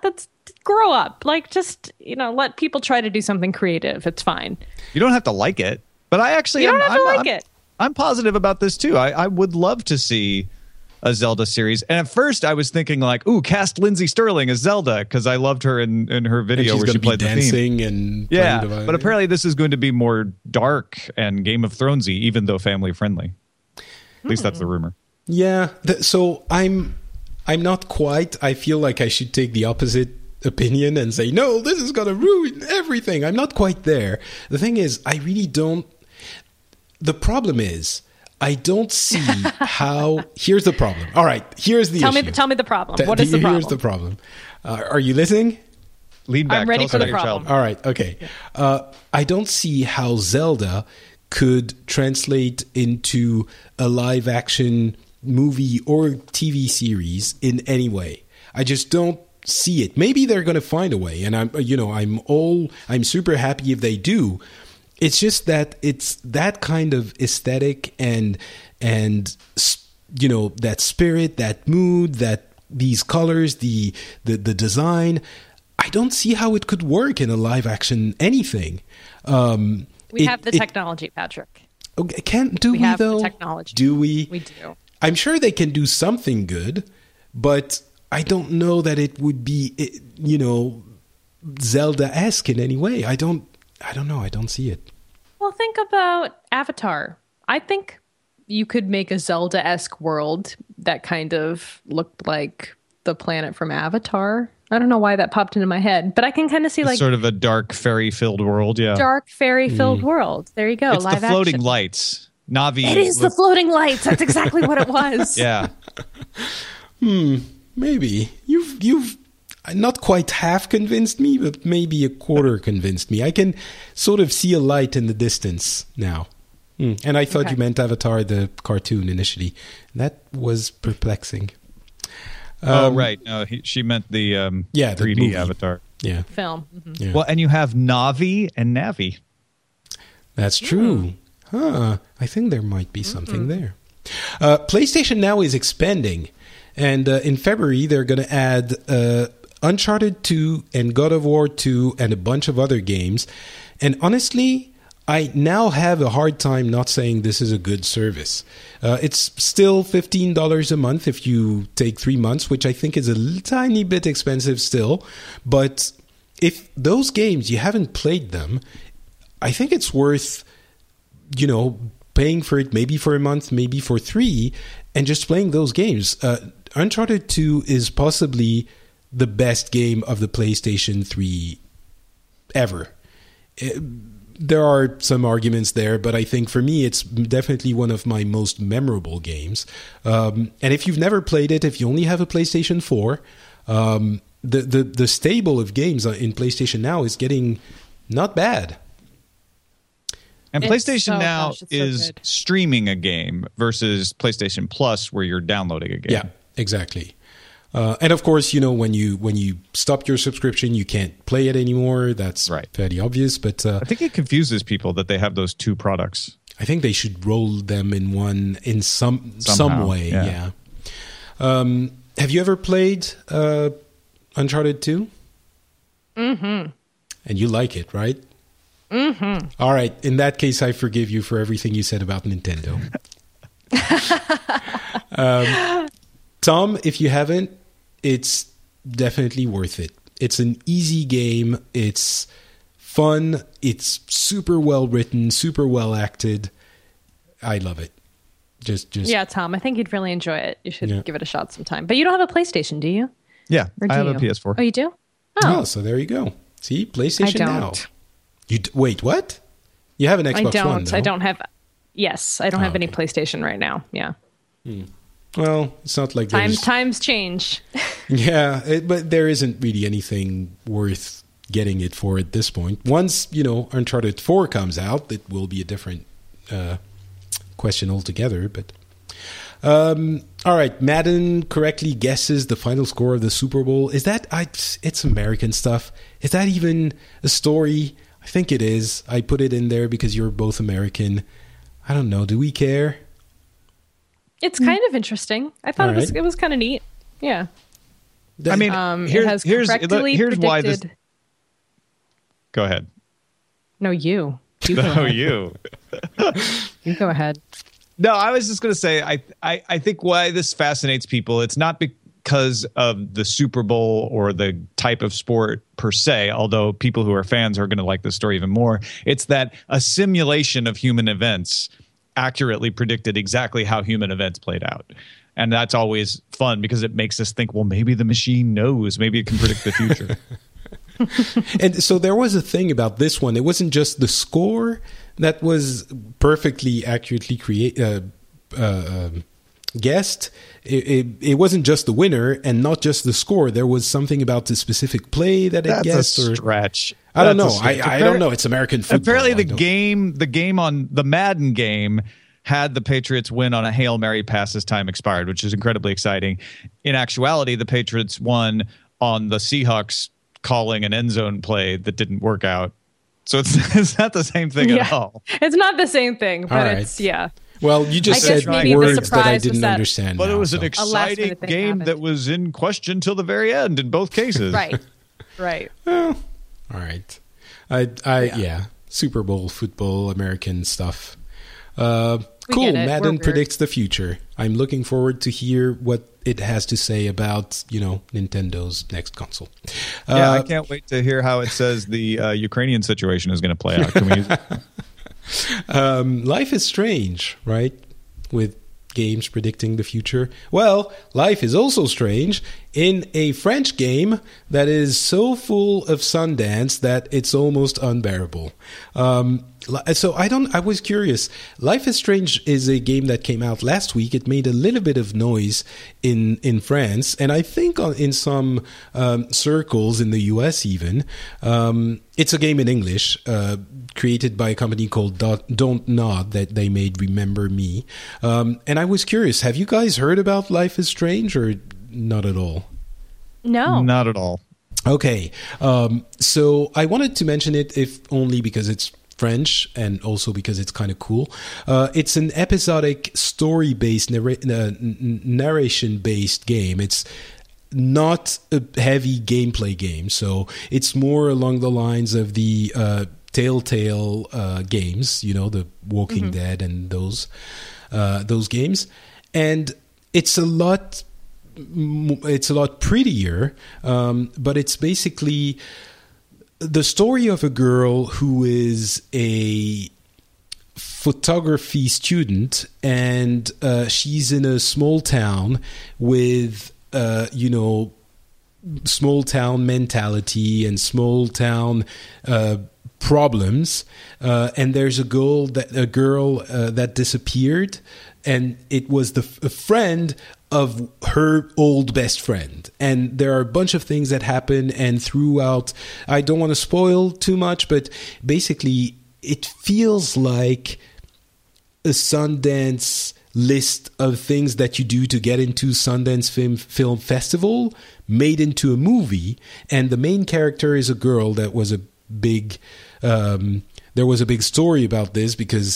grow up. Like, just, let people try to do something creative. It's fine. You don't have to like it, but I actually like it. I'm positive about this too. I would love to see a Zelda series. And at first I was thinking like, ooh, cast Lindsay Sterling as Zelda, because I loved her in her video where she played the theme. And yeah, but apparently this is going to be more dark and Game of Thronesy, even though family friendly. At least that's the rumor. Yeah, so I'm not quite. I feel like I should take the opposite opinion and say, no, this is going to ruin everything. I'm not quite there. The thing is, I really don't. The problem is, I don't see how. Here's the problem. All right, here's the issue. Tell me the problem. What is the problem? Here's the problem. Are you listening? Lean back. I'm ready for the problem. All right, okay. I don't see how Zelda could translate into a live action movie or TV series in any way. I just don't see it. Maybe they're going to find a way, and I'm super happy if they do. It's just that it's that kind of aesthetic and that spirit, that mood, that these colors, the design. I don't see how it could work in a live action anything. We have the technology, Patrick. Okay, do we have though? The technology. Do we? We do. I'm sure they can do something good, but I don't know that it would be, Zelda-esque in any way. I don't know. I don't see it. Well, think about Avatar. I think you could make a Zelda-esque world that kind of looked like the planet from Avatar. I don't know why that popped into my head, but I can kind of see sort of a dark fairy-filled world. Yeah, dark fairy-filled world. There you go. It's live the floating action. Navi. Navi. It is the floating lights. That's exactly what it was. Yeah. Maybe you've not quite half convinced me, but maybe a quarter convinced me. I can sort of see a light in the distance now. And I thought you meant Avatar, the cartoon, initially. That was perplexing. Right. No, she meant the 3D movie. Avatar. Yeah. Film. Mm-hmm. Yeah. Well, and you have Navi and Navi. That's true. I think there might be something there. PlayStation Now is expanding. And in February, they're going to add Uncharted 2 and God of War 2 and a bunch of other games. And honestly, I now have a hard time not saying this is a good service. It's still $15 a month if you take 3 months, which I think is a tiny bit expensive still. But if those games, you haven't played them, I think it's worth, paying for it maybe for a month, maybe for 3, and just playing those games. Uncharted 2 is possibly the best game of the PlayStation 3 ever. There are some arguments there, but I think for me it's definitely one of my most memorable games. And if you've never played it, if you only have a PlayStation 4, the stable of games in PlayStation Now is getting not bad. And PlayStation Now is streaming a game versus PlayStation Plus where you're downloading a game. Yeah, exactly. And of course, when you stop your subscription, you can't play it anymore. That's fairly obvious. But I think it confuses people that they have those two products. I think they should roll them in one in some way. Yeah. Have you ever played Uncharted 2? Mm-hmm. And you like it, right? All right. In that case, I forgive you for everything you said about Nintendo. Tom, if you haven't, it's definitely worth it. It's an easy game. It's fun. It's super well written, super well acted. I love it. Just Yeah, Tom, I think you'd really enjoy it. You should give it a shot sometime. But you don't have a PlayStation, do you? Yeah, I have a PS4. Oh, you do? Oh, so there you go. See, PlayStation I Now. don't. Wait, what? You have an Xbox One, though. I don't have. Yes, I don't have any PlayStation right now. Yeah. Well, it's not like times change. Yeah, but there isn't really anything worth getting it for at this point. Once, Uncharted 4 comes out, it will be a different question altogether. But all right, Madden correctly guesses the final score of the Super Bowl. Is that it's American stuff? Is that even a story? I think it is. I put it in there because you're both American. I don't know. Do we care? It's kind of interesting. I thought it was kind of neat. Yeah. I mean, here's why this. Go ahead. No, you. You go ahead. You go ahead. No, I was just going to say, I think why this fascinates people, it's not because of the Super Bowl or the type of sport per se, although people who are fans are going to like this story even more. It's that a simulation of human events accurately predicted exactly how human events played out. And that's always fun because it makes us think, well, maybe the machine knows. Maybe it can predict the future. And so there was a thing about this one. It wasn't just the score that was perfectly accurately guessed. It wasn't just the winner and not just the score. There was something about the specific play that it guessed. That's a stretch. I don't know. I don't know. It's American football. Apparently, the game on the Madden game had the Patriots win on a Hail Mary pass as time expired, which is incredibly exciting. In actuality, the Patriots won on the Seahawks calling an end zone play that didn't work out. So it's not the same thing at all. It's not the same thing, but it's Well, you just said words that I didn't understand. But it was an exciting game that was in question till the very end in both cases. Right. Well, all right. Yeah. Super Bowl football, American stuff. Cool. Madden predicts the future. I'm looking forward to hear what it has to say about, Nintendo's next console. I can't wait to hear how it says the Ukrainian situation is going to play out. Can we use it? Life is strange, right? With games predicting the future. Well, life is also strange in a French game that is so full of Sundance that it's almost unbearable. So I was curious. Life is Strange is a game that came out last week. It made a little bit of noise in France, and I think in some circles in the US even. It's a game in English, created by a company called Don't Nod that they made Remember Me. And I was curious, have you guys heard about Life is Strange or not at all? No. Not at all. Okay. So I wanted to mention it if only because it's French and also because it's kind of cool. It's an episodic story-based, narration-based game. It's not a heavy gameplay game, so it's more along the lines of the Telltale games, the Walking Dead and those games, and it's a lot prettier, but it's basically the story of a girl who is a photography student, and she's in a small town with small town mentality and small town problems, and there's a girl that disappeared, and it was a friend of her old best friend, and there are a bunch of things that happen, and throughout, I don't want to spoil too much, but basically it feels like a Sundance list of things that you do to get into Sundance Film Festival made into a movie, and the main character is a girl. That was a big there was a big story about this because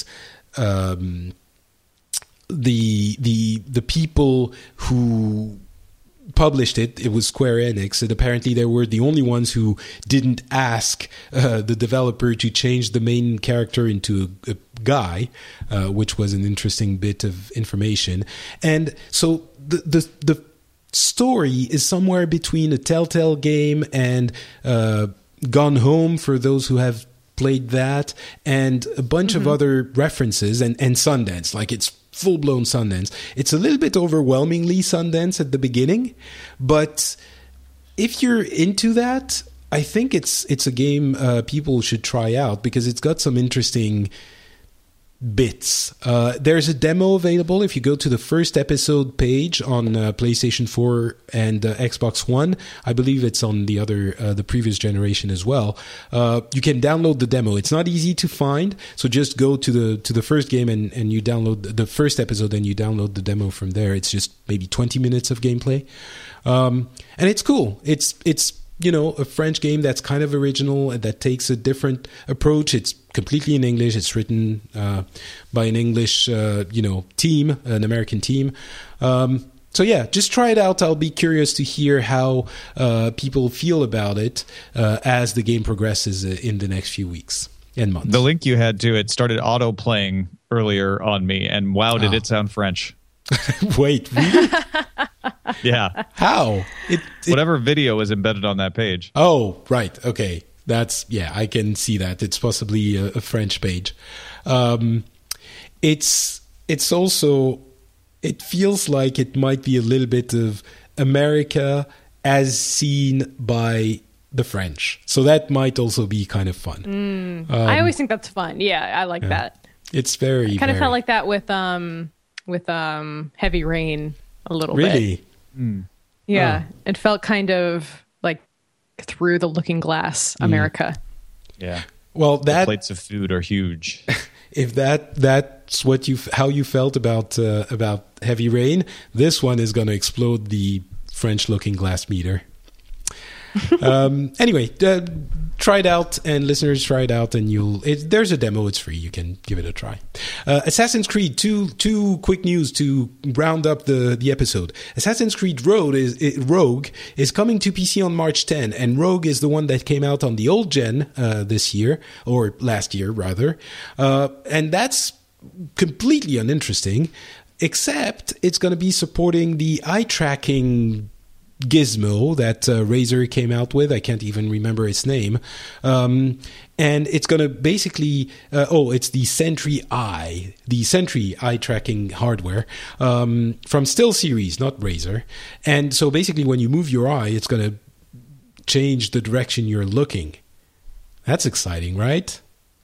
the people who published it. It was Square Enix, and apparently they were the only ones who didn't ask the developer to change the main character into a guy, which was an interesting bit of information. And so the story is somewhere between a Telltale game and Gone Home, for those who have played that, and a bunch of other references, and Sundance. Like, it's full-blown Sundance. It's a little bit overwhelmingly Sundance at the beginning, but if you're into that, I think it's a game people should try out, because it's got some interesting bits. There's a demo available if you go to the first episode page on PlayStation 4 and Xbox One. I believe it's on the previous generation as well. You can download the demo. It's not easy to find, so just go to the first game and you download the first episode, and you download the demo from there. It's just maybe 20 minutes of gameplay, and it's cool. It's a French game that's kind of original and that takes a different approach. It's completely in English. It's written by an English, team, an American team. So yeah, just try it out. I'll be curious to hear how people feel about it as the game progresses in the next few weeks and months. The link you had to it started auto-playing earlier on me, and wow, did it sound French. Wait, really? Yeah. How? Whatever video is embedded on that page. Oh, right. Okay. I can see that. It's possibly a French page. It's also, it feels like it might be a little bit of America as seen by the French. So that might also be kind of fun. I always think that's fun. Yeah, I like that. It's very, kind of felt like that with Heavy Rain a little bit. Really? Yeah, it felt kind of like through the looking glass America. Yeah. Well, the plates of food are huge. If that's what how you felt about Heavy Rain, this one is going to explode the French looking glass meter. Anyway, try it out, and listeners, try it out, and there's a demo. It's free. You can give it a try. Assassin's Creed, two quick news to round up the episode. Assassin's Creed Rogue is coming to PC on March 10, and Rogue is the one that came out on the old gen this year, or last year rather, and that's completely uninteresting, except it's going to be supporting the eye tracking gizmo that Razer came out with. I can't even remember its name. And it's going to basically... it's the Sentry eye tracking hardware from SteelSeries, not Razer. And so basically when you move your eye, it's going to change the direction you're looking. That's exciting, right?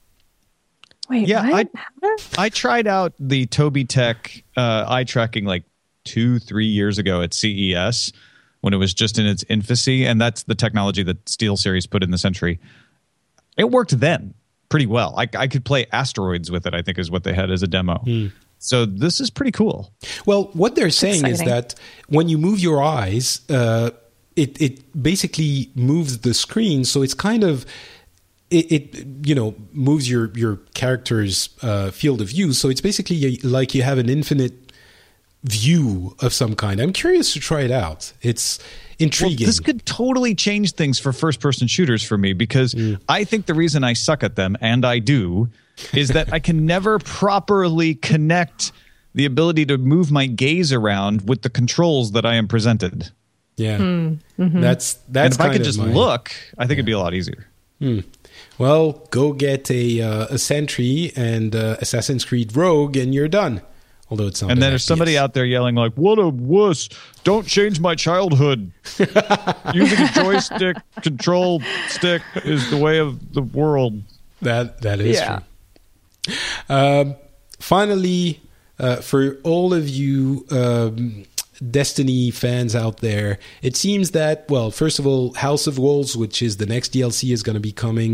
Wait, yeah, what? I tried out the Tobii Tech eye tracking like 2-3 years ago at CES, when it was just in its infancy, and that's the technology that SteelSeries put in the Sentry. It worked then pretty well. I could play Asteroids with it, I think is what they had as a demo. So this is pretty cool. Well, what they're saying is that when you move your eyes, it basically moves the screen, so it's kind of... It moves your character's field of view, so it's basically like you have an infinite view of some kind. I'm curious to try it out. It's intriguing. Well, this could totally change things for first-person shooters for me, because I think the reason I suck at them, and I do, is that I can never properly connect the ability to move my gaze around with the controls that I am presented. Yeah. That's and if I could just look, I think it'd be a lot easier. Well, go get a Sentry and Assassin's Creed Rogue, and you're done. Although it's not. And then there's somebody out there yelling like, "What a wuss! Don't change my childhood. Using a joystick control stick is the way of the world." That is true. Finally, for all of you Destiny fans out there, it seems that, well, first of all, House of Wolves, which is the next DLC, is going to be coming,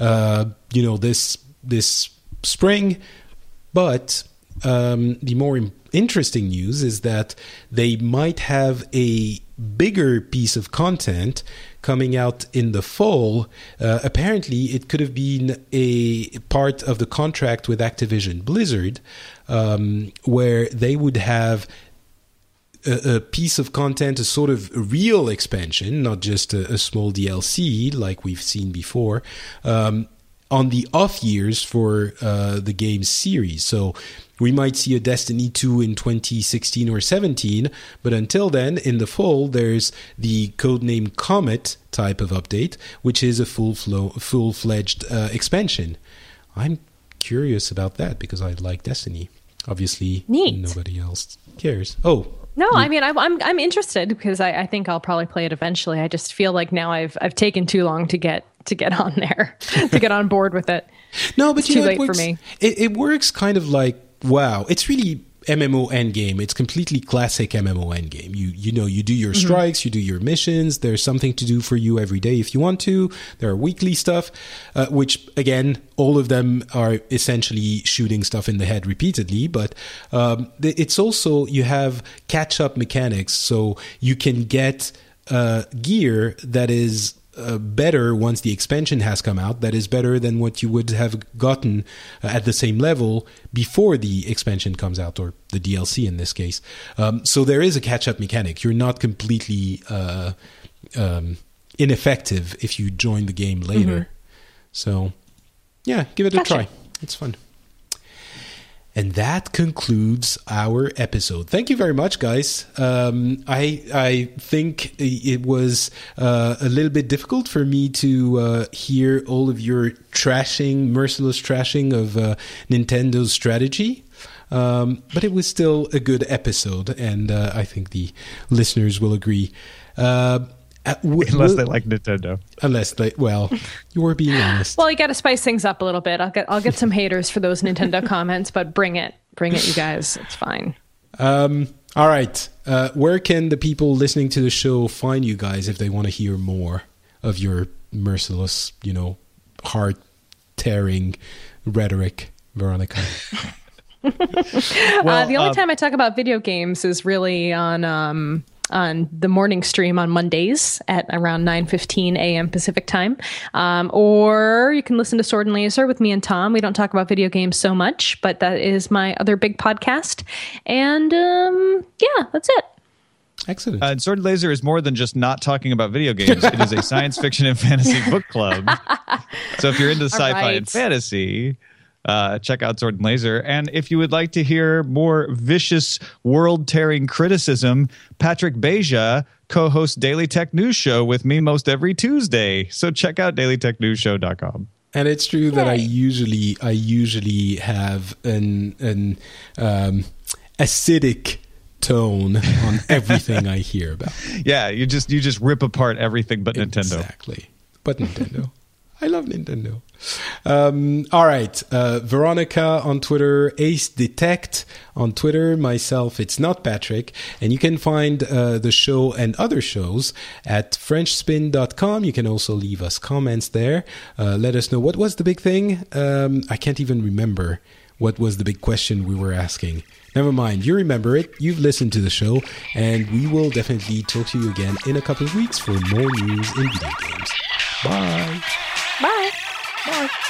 this spring, but. The more interesting news is that they might have a bigger piece of content coming out in the fall. Apparently, it could have been a part of the contract with Activision Blizzard, where they would have a piece of content, a sort of real expansion, not just a small DLC like we've seen before, on the off years for the game's series. So we might see a Destiny 2 in 2016 or 17, but until then, in the fall, there's the codename Comet type of update, which is a full-fledged expansion. I'm curious about that because I like Destiny. Obviously, nobody else cares. Oh. No, I mean, I'm interested because I think I'll probably play it eventually. I just feel like now I've taken too long to get on there, to get on board with it. No, but it's too late for me. It works kind of like, wow, it's really MMO endgame. It's completely classic MMO endgame. You do your strikes, you do your missions. There's something to do for you every day if you want to. There are weekly stuff, which again, all of them are essentially shooting stuff in the head repeatedly. But it's also, you have catch-up mechanics, so you can get gear that is better once the expansion has come out, that is better than what you would have gotten at the same level before the expansion comes out, or the DLC in this case. So there is a catch-up mechanic. You're not completely ineffective if you join the game later. So yeah, give it a try. It's fun. And that concludes our episode. Thank you very much, guys. I think it was a little bit difficult for me to hear all of your merciless trashing of Nintendo's strategy. But it was still a good episode, and I think the listeners will agree. Unless they like Nintendo. You were being honest. Well, you got to spice things up a little bit. I'll get some haters for those Nintendo comments, but bring it, you guys. It's fine. All right. Where can the people listening to the show find you guys if they want to hear more of your merciless, heart-tearing rhetoric, Veronica? The only time I talk about video games is really on the morning stream on Mondays at around 9:15 a.m. Pacific time. Or you can listen to Sword and Laser with me and Tom. We don't talk about video games so much, but that is my other big podcast. And yeah, that's it. Excellent. And Sword and Laser is more than just not talking about video games. It is a science fiction and fantasy book club. So if you're into sci-fi and fantasy, check out Sword and Laser. And if you would like to hear more vicious, world-tearing criticism, Patrick Beja co-hosts Daily Tech News Show with me most every Tuesday. So check out dailytechnewsshow.com. And it's true that I usually have an acidic tone on everything I hear about. Yeah, you just rip apart everything but Nintendo. Exactly. But Nintendo. I love Nintendo. All right. Veronica on Twitter, Ace Detect on Twitter, myself, it's not Patrick. And you can find the show and other shows at FrenchSpin.com. You can also leave us comments there. Let us know, what was the big thing? I can't even remember what was the big question we were asking. Never mind. You remember it. You've listened to the show. And we will definitely talk to you again in a couple of weeks for more news in video games. Bye. Bye. Bye.